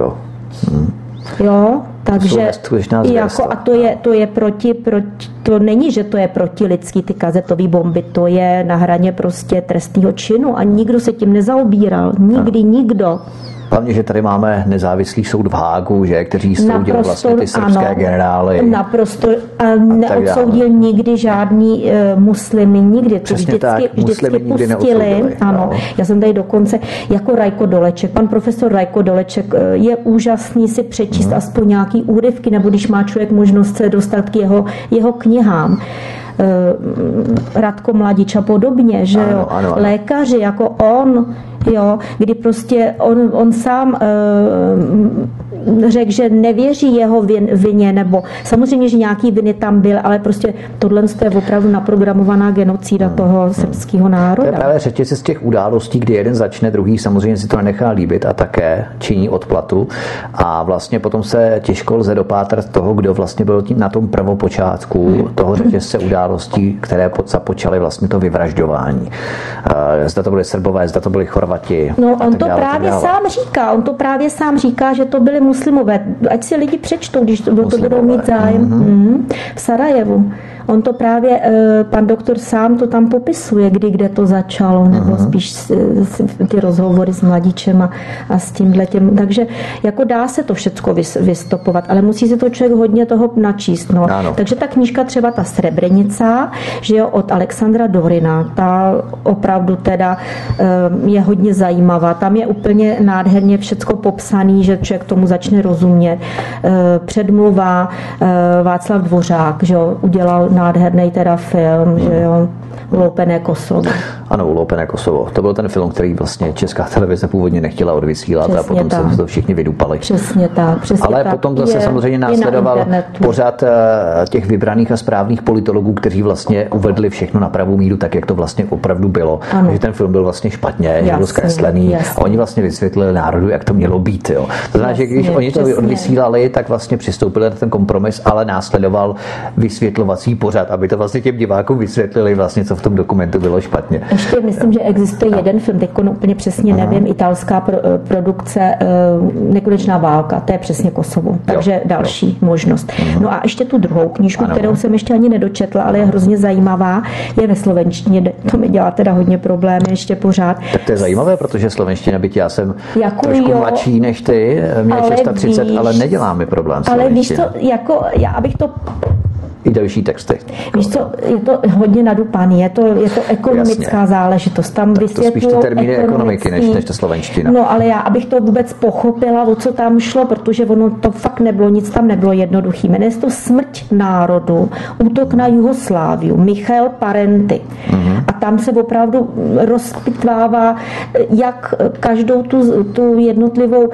Jo, takže jako, a to není, že to je protilidský, ty kazetové bomby, to je na hraně prostě trestného činu a nikdo se tím nezaobíral. Nikdo. Hlavně, že tady máme nezávislý soud v Hágu, že, kteří soudili vlastně ty srbské generály. Naprosto. A neodsoudil nikdy žádný muslimy, nikdy. To vždycky pustili. Ano. Já jsem tady dokonce jako Rajko Doleček. Pan profesor Rajko Doleček je úžasný si přečíst aspoň nějaký úryvky, nebo když má člověk možnost se dostat k jeho knihám. Radko Mladič a podobně, že jo. Ano. Lékaři jako on, jo, kdy prostě on sám řekl, že nevěří jeho vině, nebo samozřejmě, že nějaký viny tam byl, ale prostě tohle je opravdu naprogramovaná genocída toho srbského národa. To je právě řetězec z těch událostí, kdy jeden začne, druhý samozřejmě si to nenechá líbit a také činí odplatu a vlastně potom se těžko lze dopátrat toho, kdo vlastně byl tím na tom prvopočátku toho řetězce událostí, které započaly vlastně to vyvražďování. Zda to byly Srbové, zda to byly Chorvati. No, on to právě sám říká, že to byly muslimové. Ať si lidi přečtou, když to budou mít zájem. V Sarajevu. On to právě, pan doktor sám to tam popisuje, kde to začalo, nebo spíš ty rozhovory s Mladičem a s tímhletěm. Takže jako dá se to všecko vystopovat, ale musí se to člověk hodně toho načíst. No. Takže ta knížka třeba ta Srebrenica, že jo, od Alexandra Dorina, ta opravdu teda je hodně zajímavá. Tam je úplně nádherně všecko popsaný, že člověk tomu začne rozumět. Předmluva Václav Dvořák, že jo, udělal nádherný teda film, že jo, Uloupené Kosovo. Ano, Uloupené Kosovo. To byl ten film, který vlastně Česká televize původně nechtěla odvysílat. Přesně a potom se to všichni vydupali. Přesně tak. Ale potom zase samozřejmě následoval pořád těch vybraných a správných politologů, kteří vlastně uvedli všechno na pravou míru, tak jak to vlastně opravdu bylo. Ano. Že ten film byl vlastně špatně, že byl zkreslený a oni vlastně vysvětlili národu, jak to mělo být. Jo. To znamená, že když oni to odvysílali, tak vlastně přistoupili na ten kompromis, ale následoval vysvětlovací pořad, aby to vlastně těm divákům vysvětlili vlastně, co v tom dokumentu bylo špatně. Ještě myslím, že existuje jeden film, teď úplně přesně nevím, italská produkce Nekonečná válka, to je přesně Kosovo. Takže další možnost. No a ještě tu druhou knížku, kterou jsem ještě ani nedočetla, ale je hrozně zajímavá, je ve slovenštině. To mi dělá teda hodně problémy ještě pořád. Tak to je zajímavé, protože slovenština, byť já jsem trošku mladší než ty, mě je 630, ale nedělá mi problém slovenština. Ale víš co, jako já abych to i další texty. Víš co, je to hodně nadupaný, je to ekonomická záležitost. Tam to spíš ty termíny ekonomiky, než ta slovenština. No ale já, abych to vůbec pochopila, o co tam šlo, protože ono to fakt nebylo, nic tam nebylo jednoduchý. Jmenuje se to Smrť národu, útok na Jugosláviu, Michal Parenti. A tam se opravdu rozpitvává, jak každou tu jednotlivou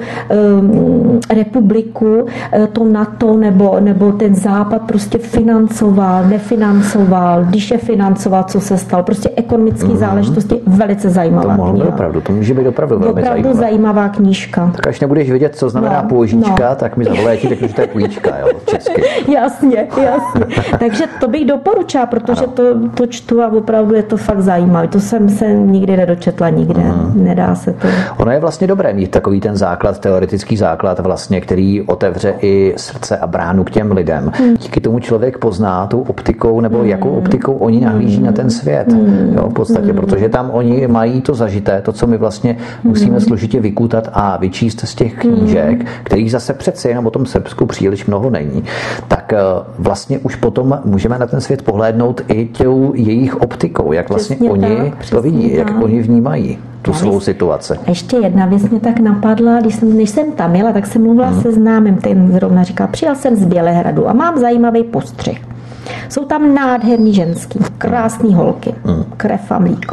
republiku, to NATO nebo ten západ prostě nefinancoval, když je financoval, co se stalo. Prostě ekonomické záležitosti velice zajímavá kniha. To může být opravdu velmi zajímavá knížka. Tak až nebudeš vědět, co znamená půjčka, tak mi zavolej, ti řeknu, že to je půjčka, jo, česky. Jasně. Takže to bych doporučila, protože to čtu a opravdu je to fakt zajímavé. To jsem se nikdy nedočetla nikde. Nedá se to. Ono je vlastně dobré mít takový ten základ, teoretický základ vlastně, který otevře i srdce a bránu k těm lidem. Díky tomu člověk pozná tou optikou, nebo jakou optikou oni nahlíží na ten svět. Jo, v podstatě, protože tam oni mají to zažité, to, co my vlastně musíme složitě vykutat a vyčíst z těch knížek, kterých zase přece jenom o tom Srbsku příliš mnoho není. Tak vlastně už potom můžeme na ten svět pohlédnout i tou jejich optikou, jak vlastně Přesně oni tak, to vidí, jak tak. oni vnímají tu svou situaci. Ještě jedna věc mě tak napadla, než jsem tam jela, tak jsem mluvila se známým, ten zrovna říkal, přijel jsem z Bělehradu a mám zajímavý postřeh. Jsou tam nádherný ženský, krásný holky, krev a mlíko.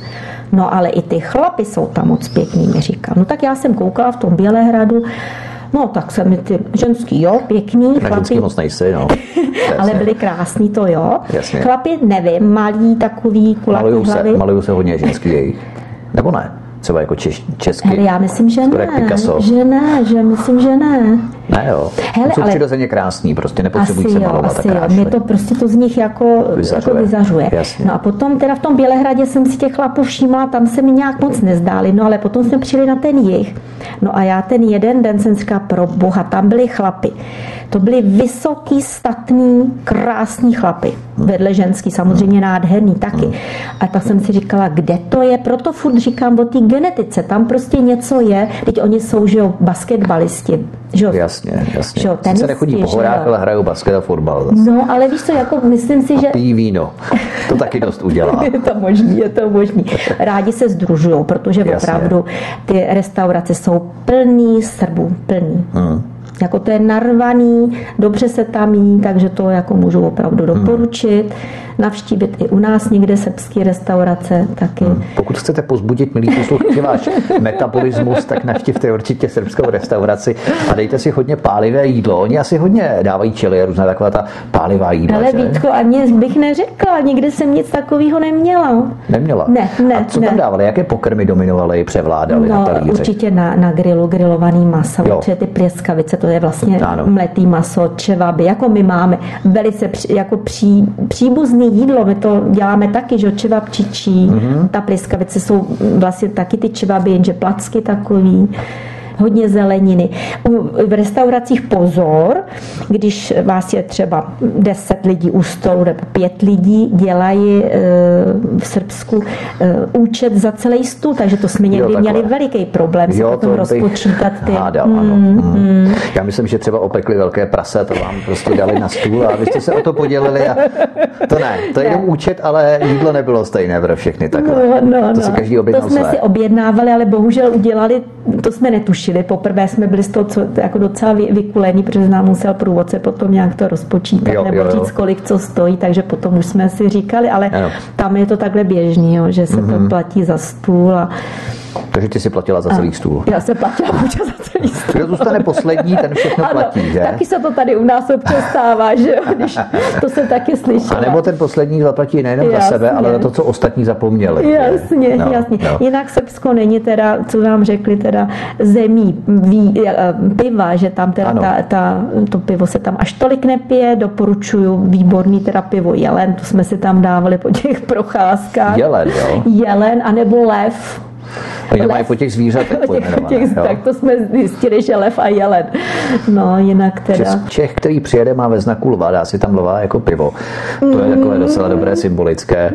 No ale i ty chlapy jsou tam moc pěkný, mi říkal. No tak já jsem koukala v tom Bělehradu, no tak se mi ty ženský, jo, pěkný. Na ženský moc nejsi, no. Ale byli krásný, to jo. Jasně. Chlapi, nevím, malí, takový kulatý hlavy. Malují se hodně ženský jejich. Nebo ne? Třeba jako česky. Hele, já myslím, že skoro jak Picasso. Myslím, že ne. Ne, jo. Hele, jsou ale přirozeně krásný, prostě nepotřebují se malovat asi tak jo. krásně. Mě to prostě to z nich jako vyzařuje. Jasně. No a potom teda v tom Bělehradě jsem si těch chlapů všímala, tam se mi nějak moc nezdáli, no ale potom jsme přijeli na ten jih. No a já ten jeden den jsem říkala, pro boha, tam byli chlapy. To byli vysoký, statný, krásný chlapy. Vedle ženský, samozřejmě nádherný taky. A tak jsem si říkala, kde to je? Proto furt říkám o té genetice. Tam prostě něco je. Teď oni jsou, že jo, basketbalisti. Že jo? Jasně. Že jo, Sice nechodí po horách, ale hrajou basket a fotbal. No, ale víš co, jako myslím si, že... Pijí víno. To taky dost udělá. Je to možný. Rádi se sdružujou, protože opravdu ty restaurace jsou plný Srbů, plný. Jako to je narvaný, dobře se tam jí, takže to jako můžu opravdu doporučit. Navštívit i u nás někde srbské restaurace taky. Pokud chcete pozbudit, milí posluchači, váš metabolismus, tak navštivte určitě srbskou restauraci a dejte si hodně pálivé jídlo. Oni asi hodně dávají čili, různá taková ta pálivá jídla. Ale Vítko, ani bych neřekla, nikdy jsem nic takového neměla. Neměla? Ne. A co tam dávali? Jaké pokrmy dominovaly, převládaly na talíři? Určitě na grilu grilovaný maso, protože ty prěskavice, to je vlastně mletý maso, čevaby, jako my máme velice jako příbuzný jídlo, my to děláme taky, že čevapčičí, ta prěskavice jsou vlastně taky ty čevaby, jenže placky takový, hodně zeleniny. V restauracích pozor, když vás je třeba 10 lidí u stolu nebo 5 lidí, dělají v Srbsku účet za celý stůl, takže to jsme někdy měli veliký problém se potom rozpočítat ty. Ano. Já myslím, že třeba opekli velké prase, to vám prostě dali na stůl a vy jste se o to podělili a to ne, to je jenom účet, ale jídlo nebylo stejné pro všechny takhle. To si každý objednal to jsme své. si objednávali, ale bohužel udělali, to jsme netušili. Poprvé jsme byli z toho jako docela vykulení, protože nám musel průvodce potom nějak to rozpočítat nebo říct, kolik co stojí, takže potom už jsme si říkali, ale tam je to takhle běžný, jo, že se to platí za stůl. Takže ty si platila za celý stůl. Já se platila za celý stůl. Kdo zůstane poslední, ten všechno platí, že? Taky se to tady u nás občas stává, že jo, když to se taky slyšela. A nebo ten poslední zaplatí nejenom za sebe, ale za to, co ostatní zapomněli. Jasně. Jinak Srbsko není teda, co vám řekli, teda zemí piva, že tam teda to pivo se tam až tolik nepije, doporučuju výborný teda pivo Jelen, to jsme si tam dávali po těch procházkách. Jelen, jo? Jelen, anebo lev. Oni mají po těch zvířatech pojmenované. Tak to jsme zjistili, že lev a jelen. No, jinak teda... Čech, který přijede, má ve znaku lva, dá si tam lva jako pivo. To je takové docela dobré, symbolické.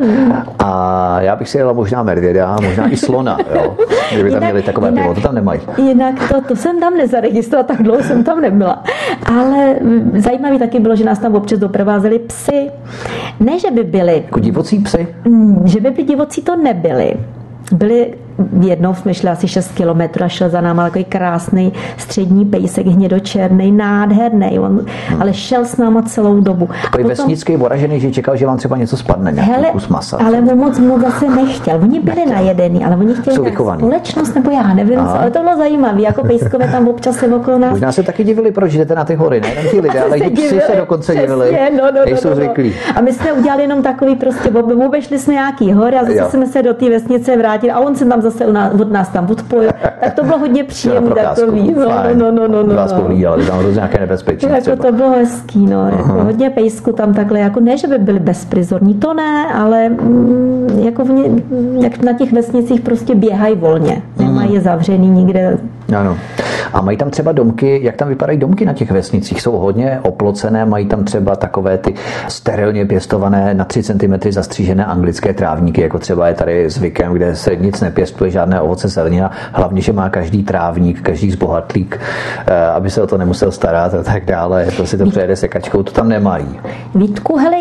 A já bych si jela možná medvěda, možná i slona, jo? Kdyby tam měli takové pivo, to tam nemají. Jinak to jsem tam nezaregistrovala, tak dlouho jsem tam nebyla. Ale zajímavé taky bylo, že nás tam občas doprovázeli psy. Ne, že by byli... Jako divocí psy? Že by divocí to nebyli. Byli, jednou jsme šli asi 6 kilometrů a šel za náma takový krásný střední pejsek, hnědočerný, nádherný, ale šel s náma celou dobu. Takový vesnický oražený, že čekal, že vám třeba něco spadne, nějaký kus masa. Ale on moc zase nechtěl. Oni byli najedený, ale oni chtěli společnost, nebo já nevím, ale to bylo zajímavé, jako pejskové tam občas se okolo nás. Možná se taky divili, proč jdete na ty hory, nejenom ti lidé, ale i psi se dokonce divili. Nejsou zvyklí. A my jsme udělali jenom takový prostě, obešli jsme nějaký hory a zase jsme se do té vesnice vrátili a on se tam zase od nás tam odpojil. Tak to bylo hodně příjemné takový. No. Vás pohlídali, tam bylo nějaké nebezpečí. Jako to bylo hezký, jako hodně pejsku tam takhle, jako ne, že by byli bezprizorní, to ne, ale jako jak na těch vesnicích prostě běhají volně. Nemají je zavřený nikde. Ano. A mají tam třeba domky, jak tam vypadají domky na těch vesnicích? Jsou hodně oplocené, mají tam třeba takové ty sterilně pěstované na 3 cm zastřížené anglické trávníky, jako třeba je tady zvykem, kde se nic nepěstuje, žádné ovoce, zelenina, hlavně, že má každý trávník, každý zbohatlík, aby se o to nemusel starat a tak dále, to si to přejede sekačkou, to tam nemají. Vítku, hele,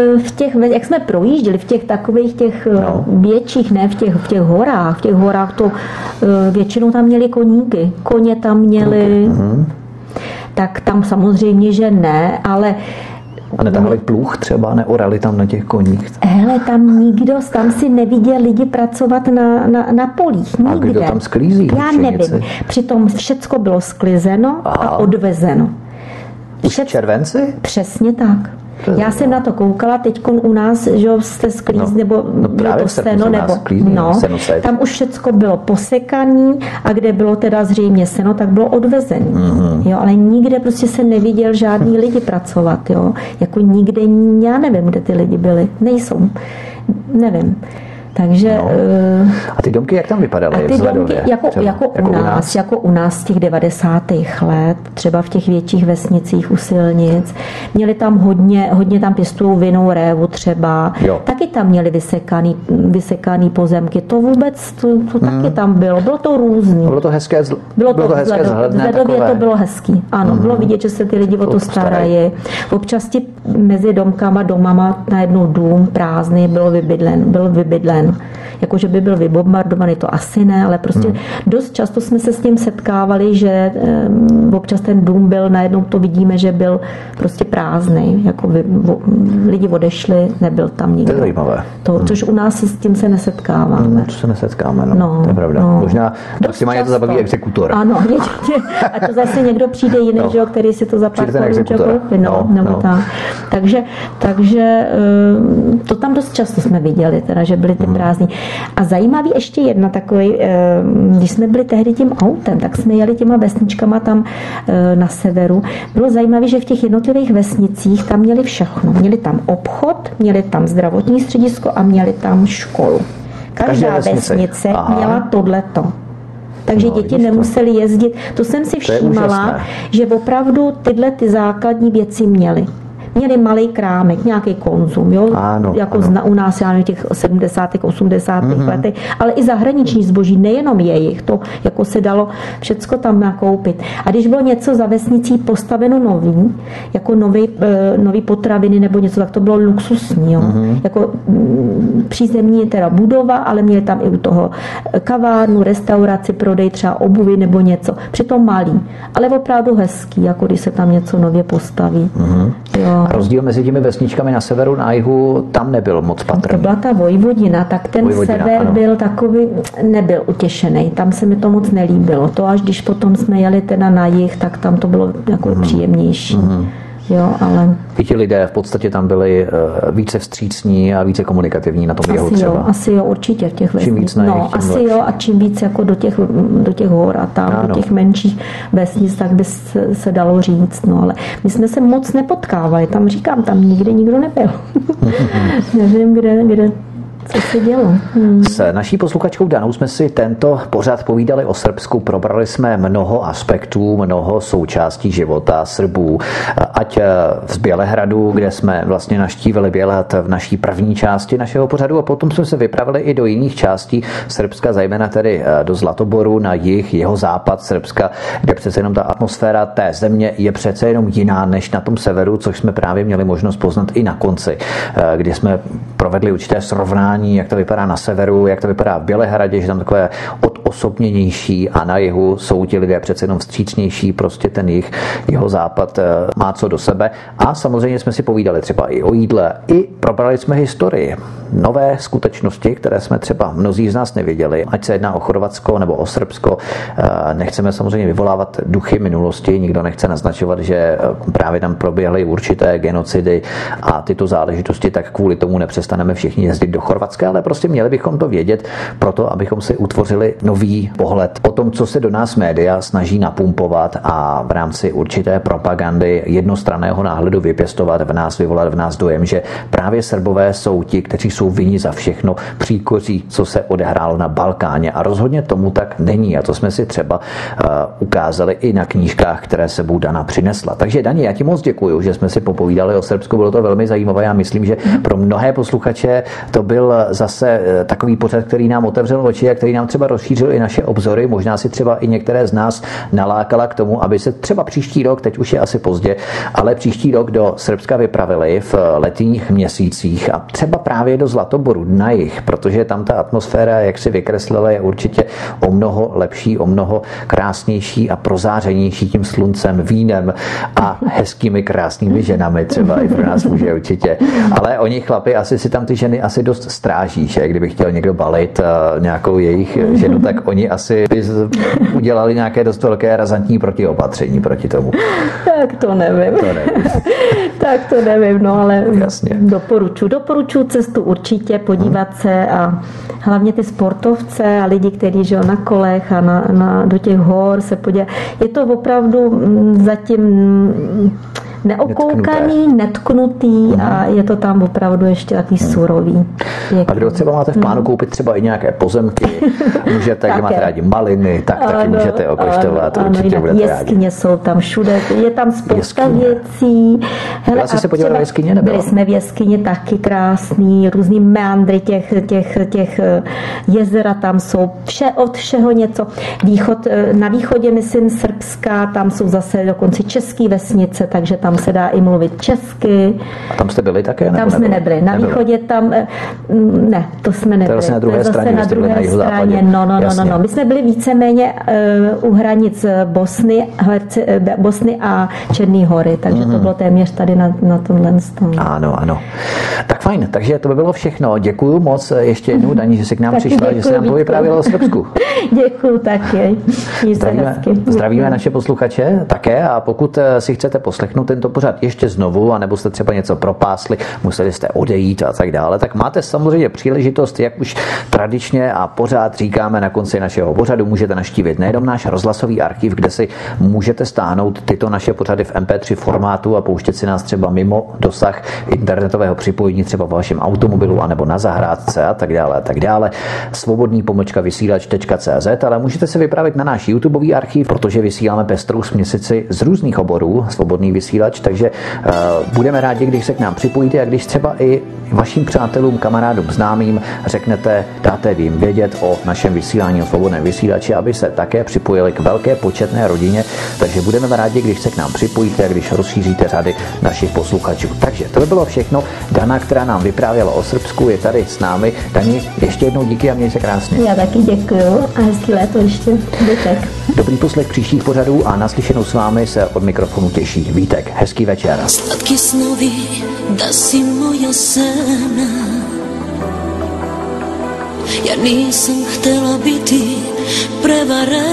jak jsme projížděli, v těch takových těch větších, ne v těch horách to většinou tam měli koníky, koně tam měli, tak tam samozřejmě, že ne, ale a netahali pluh třeba, neorali tam na těch koních? Hele, tam si neviděl lidi pracovat na polích. Nikde. A kdo tam sklízí? Já nevím. Přitom všecko bylo sklizeno a odvezeno. Už červenci? Přesně tak. Já jsem na to koukala, teďkon u nás, že jste sklíz, nebo bylo to seno, nebo tam už všecko bylo posekaný a kde bylo teda zřejmě seno, tak bylo odvezený. Jo, ale nikde prostě se neviděl žádný lidi pracovat, jo. Jako nikde, já nevím, kde ty lidi byli. Nejsou. Nevím. Takže, a ty domky jak tam vypadaly? A ty domky jako u nás z těch 90. let, třeba v těch větších vesnicích u silnic, měli tam hodně tam pěstují vinnou révu třeba, taky tam měli vysekaný pozemky, to vůbec, to taky tam bylo to různý. Bylo to hezké, vzhledově to bylo hezký, ano, bylo vidět, že se ty lidi o to starají. Občas ti mezi domama najednou dům prázdný byl vybydlen. Jakože by byl vybombardovaný, to asi ne, ale prostě dost často jsme se s tím setkávali, že občas ten dům byl, najednou to vidíme, že byl prostě prázdný, jako lidi odešli, nebyl tam nikdo. To je zajímavé. Což u nás s tím se nesetkáváme. To je pravda. Možná maximálně to zabaví exekutor. Ano, a to zase někdo přijde jiný, který si to za pár nebo tak. Takže to tam dost často jsme viděli, teda, že byly ty prázdný. A zajímavý ještě jedna takový, když jsme byli tehdy tím autem, tak jsme jeli těma vesničkama tam na severu. Bylo zajímavé, že v těch jednotlivých vesnicích tam měli všechno. Měli tam obchod, měli tam zdravotní středisko a měli tam školu. Každá vesnice měla tohleto. Takže děti nemuseli jezdit. To jsem si všímala, že opravdu tyhle ty základní věci měli. Měli malý krámek, nějaký konzum, jo? Jako u nás v těch 70. 80. letech, ale i zahraniční zboží, nejenom jejich, to jako se dalo všecko tam nakoupit. A když bylo něco za vesnicí postaveno nový, jako nový potraviny nebo něco, tak to bylo luxusní, jo? Jako přízemní teda budova, ale měli tam i u toho kavárnu, restauraci, prodej třeba obuvy nebo něco. Přitom malý, ale opravdu hezký, jako když se tam něco nově postaví. Jo. Rozdíl mezi těmi vesničkami na severu, na jihu, tam nebyl moc patrný. To byla ta Vojvodina, tak ten sever byl takový, nebyl utěšený. Tam se mi to moc nelíbilo. To až když potom jsme jeli teda na jih, tak tam to bylo jako příjemnější. Jo, ale... I ti lidé v podstatě tam byli více vstřícní a více komunikativní na tom jihu třeba. Asi jo, určitě v těch vesnicích. Čím víc na jih, asi jo, a čím víc jako do těch hor a tam, do těch menších vesnic, tak by se dalo říct. No, ale my jsme se moc nepotkávali. Tam říkám, tam nikdy nikdo nebyl. Nevím, kde co se dělo. S naší posluchačkou Danou jsme si tento pořad povídali o Srbsku. Probrali jsme mnoho aspektů, mnoho součástí života Srbů. Ať z Bělehradu, kde jsme vlastně navštívili Bělehrad v naší první části našeho pořadu, a potom jsme se vypravili i do jiných částí Srbska, zejména tedy do Zlatoboru na jih, jeho západ Srbska, kde přece jenom ta atmosféra té země je přece jenom jiná než na tom severu, což jsme právě měli možnost poznat i na konci, kdy jsme provedli určité srovnání, jak to vypadá na severu, jak to vypadá v Bělehradě, že tam takové odosobněnější, a na jihu jsou ti lidé přece jenom vstřícnější, prostě ten jih, jeho západ má co do sebe. A samozřejmě jsme si povídali třeba i o jídle, i probrali jsme historii, nové skutečnosti, které jsme třeba mnozí z nás nevěděli, ať se jedná o Chorvatsko nebo o Srbsko. Nechceme samozřejmě vyvolávat duchy minulosti, nikdo nechce naznačovat, že právě tam proběhly určité genocidy a tyto záležitosti, tak kvůli tomu nepřestaneme všichni jezdit do Chorvatska. Chorvatska, ale prostě měli bychom to vědět proto, abychom si utvořili nový pohled o tom, co se do nás média snaží napumpovat a v rámci určité propagandy jednostranného náhledu vypěstovat v nás, vyvolat v nás dojem, že právě Srbové jsou ti, kteří jsou vinni za všechno příkoří, co se odehrálo na Balkáně. A rozhodně tomu tak není. A to jsme si třeba ukázali i na knížkách, které sebou Dana přinesla. Takže Dani, já ti moc děkuju, že jsme si popovídali o Srbsku. Bylo to velmi zajímavé. Já myslím, že pro mnohé posluchače to byl zase takový pořad, který nám otevřel oči a který nám třeba rozšířil i naše obzory. Možná si třeba i některé z nás nalákala k tomu, aby se třeba příští rok, teď už je asi pozdě, ale příští rok do Srbska vypravili v letních měsících a třeba právě do Zlatoboru na jih, protože tam ta atmosféra, jak si vykreslila, je určitě o mnoho lepší, o mnoho krásnější a prozářenější tím sluncem, vínem a hezkými krásnými ženami, třeba i pro nás muže určitě. Ale oni chlapi asi si tam ty ženy asi dost stráží, že kdyby chtěl někdo balit nějakou jejich ženu, tak oni asi by udělali nějaké dost velké razantní protiopatření proti tomu. Tak to nevím. Tak to nevím, no ale jasně. Doporučuji cestu určitě, podívat se a hlavně ty sportovce a lidi, kteří žijou na kolech a do těch hor se podívat. Je to opravdu zatím neokoukaný, netknutý a je to tam opravdu ještě takový surový. A kdo třeba máte v plánu koupit třeba i nějaké pozemky, můžete, kdo máte rádi maliny, tak taky můžete okoštovat. Určitě budete rádi. Jeskyně jsou tam všude, je tam spousta věcí. Byla jsi se podívala na jeskyně? Byli jsme v jeskyni taky krásný, různý meandry těch jezera tam jsou, od všeho něco. Na východě, myslím, Srbska, tam jsou zase dokonce české vesnice, takže tam se dá i mluvit česky. A tam jste byli také? Tam jsme nebyli. Na východě tam, ne, to jsme nebyli. To je vlastně na druhé straně. Na druhé straně. No. My jsme byli víceméně u hranic Bosny a Černé Hory, takže to bylo téměř tady na tomhle stolu. Ano. Tak fajn, takže to by bylo všechno. Děkuju moc ještě jednou, Dani, že jsi k nám přišla, že jsi nám povyprávěla o Srbsku. Děkuju taky. Zdravíme naše posluchače také a pokud si chcete poslechnout tento pořad ještě znovu, anebo jste třeba něco propásli, museli jste odejít a tak dále, tak máte samozřejmě příležitost, jak už tradičně a pořád říkáme na konci našeho pořadu, můžete navštívit nejenom náš rozhlasový archiv, kde si můžete stáhnout tyto naše pořady v MP3 formátu a pouštět si nás třeba mimo dosah internetového připojení, třeba v vašem automobilu anebo na zahrádce a tak dále. svobodný-vysílač.cz, ale můžete se vypravit na náš YouTubeový archiv, protože vysíláme pestrou směsici z různých oborů, Svobodný vysílač, takže budeme rádi, když se k nám připojíte a když třeba i vašim přátelům, kamarádům, známým řeknete, dáte jim vědět o našem vysílání, o Svobodném vysílači, aby se také připojili k velké početné rodině, takže budeme rádi, když se k nám připojíte a když rozšíříte řady našich posluchačů. Takže to by bylo všechno. Dana, která nám vyprávěla o Srbsku, je tady s námi. Dani, ještě jednou díky a měj se krásně. Já taky děkuju a hezký léto ještě. Vítek. Dobrý poslech příštích pořadů a naslyšenou s vámi se od mikrofonu těší Vítek. Hezký večer. Slatki snovi da si moja sena, ja nisam htela biti prevarena,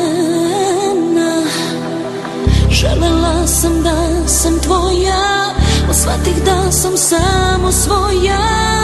želela sam da sam tvoja, osvatih da sam samo svoja.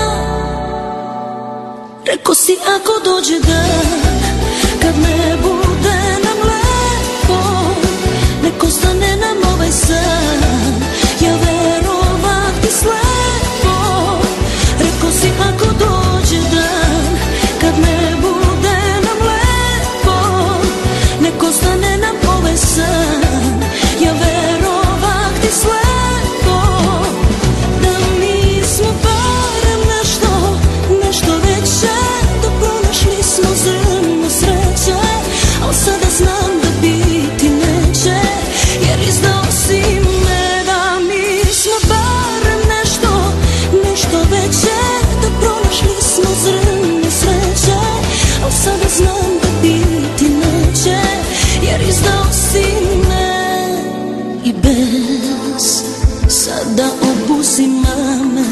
Reko si ako dođe dan, kad ne bude nam lepo, nek ostane nam ovaj san, ja verovat ti slepo. Reko si ako dođe dan, kad ne bude nam lepo, nek ostane nam ovaj san, ja verovat ti slepo. Da mi smo barem nešto veće, da pronašli smo zrno sreće, al sada znam da biti neće, jer izdao si me. Da mi smo barem nešto veće, da pronašli smo zrno sreće, al sada znam da biti neće, jer izdao si me. I bez sada obuzima me,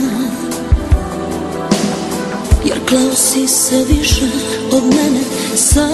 jer klao si se više od mene same,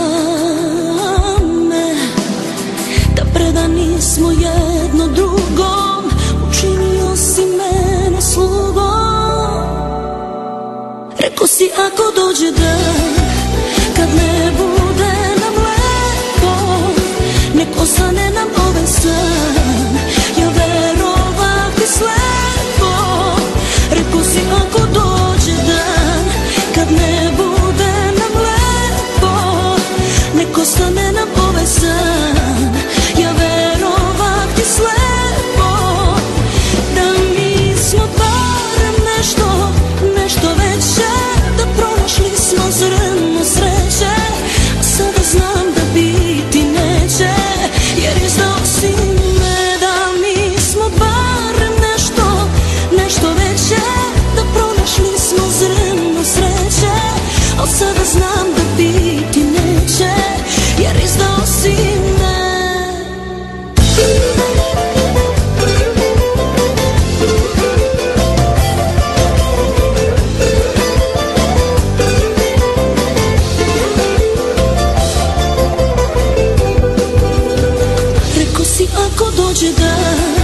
da predani smo jedno drugom, učinio si mene slugom. Rekao si ako dođe dan, kad ne bude nam lepo, nek ostane nam ovaj san. Ja verovati slepo. Rekao si ako dođe dan, kad ne bude nam lepo, nek ostane nam ovaj san. Ja verovati slepo. Da mi smo barem nešto veće, da pronašli smo zrno sreće. A sada znam da biti neće, jer izdao si me. Da mi smo barem nešto veće, da pronašli smo zrno sreće. A sada znam da biti neće, jer izdao si me. Rekao si ako dođe dan,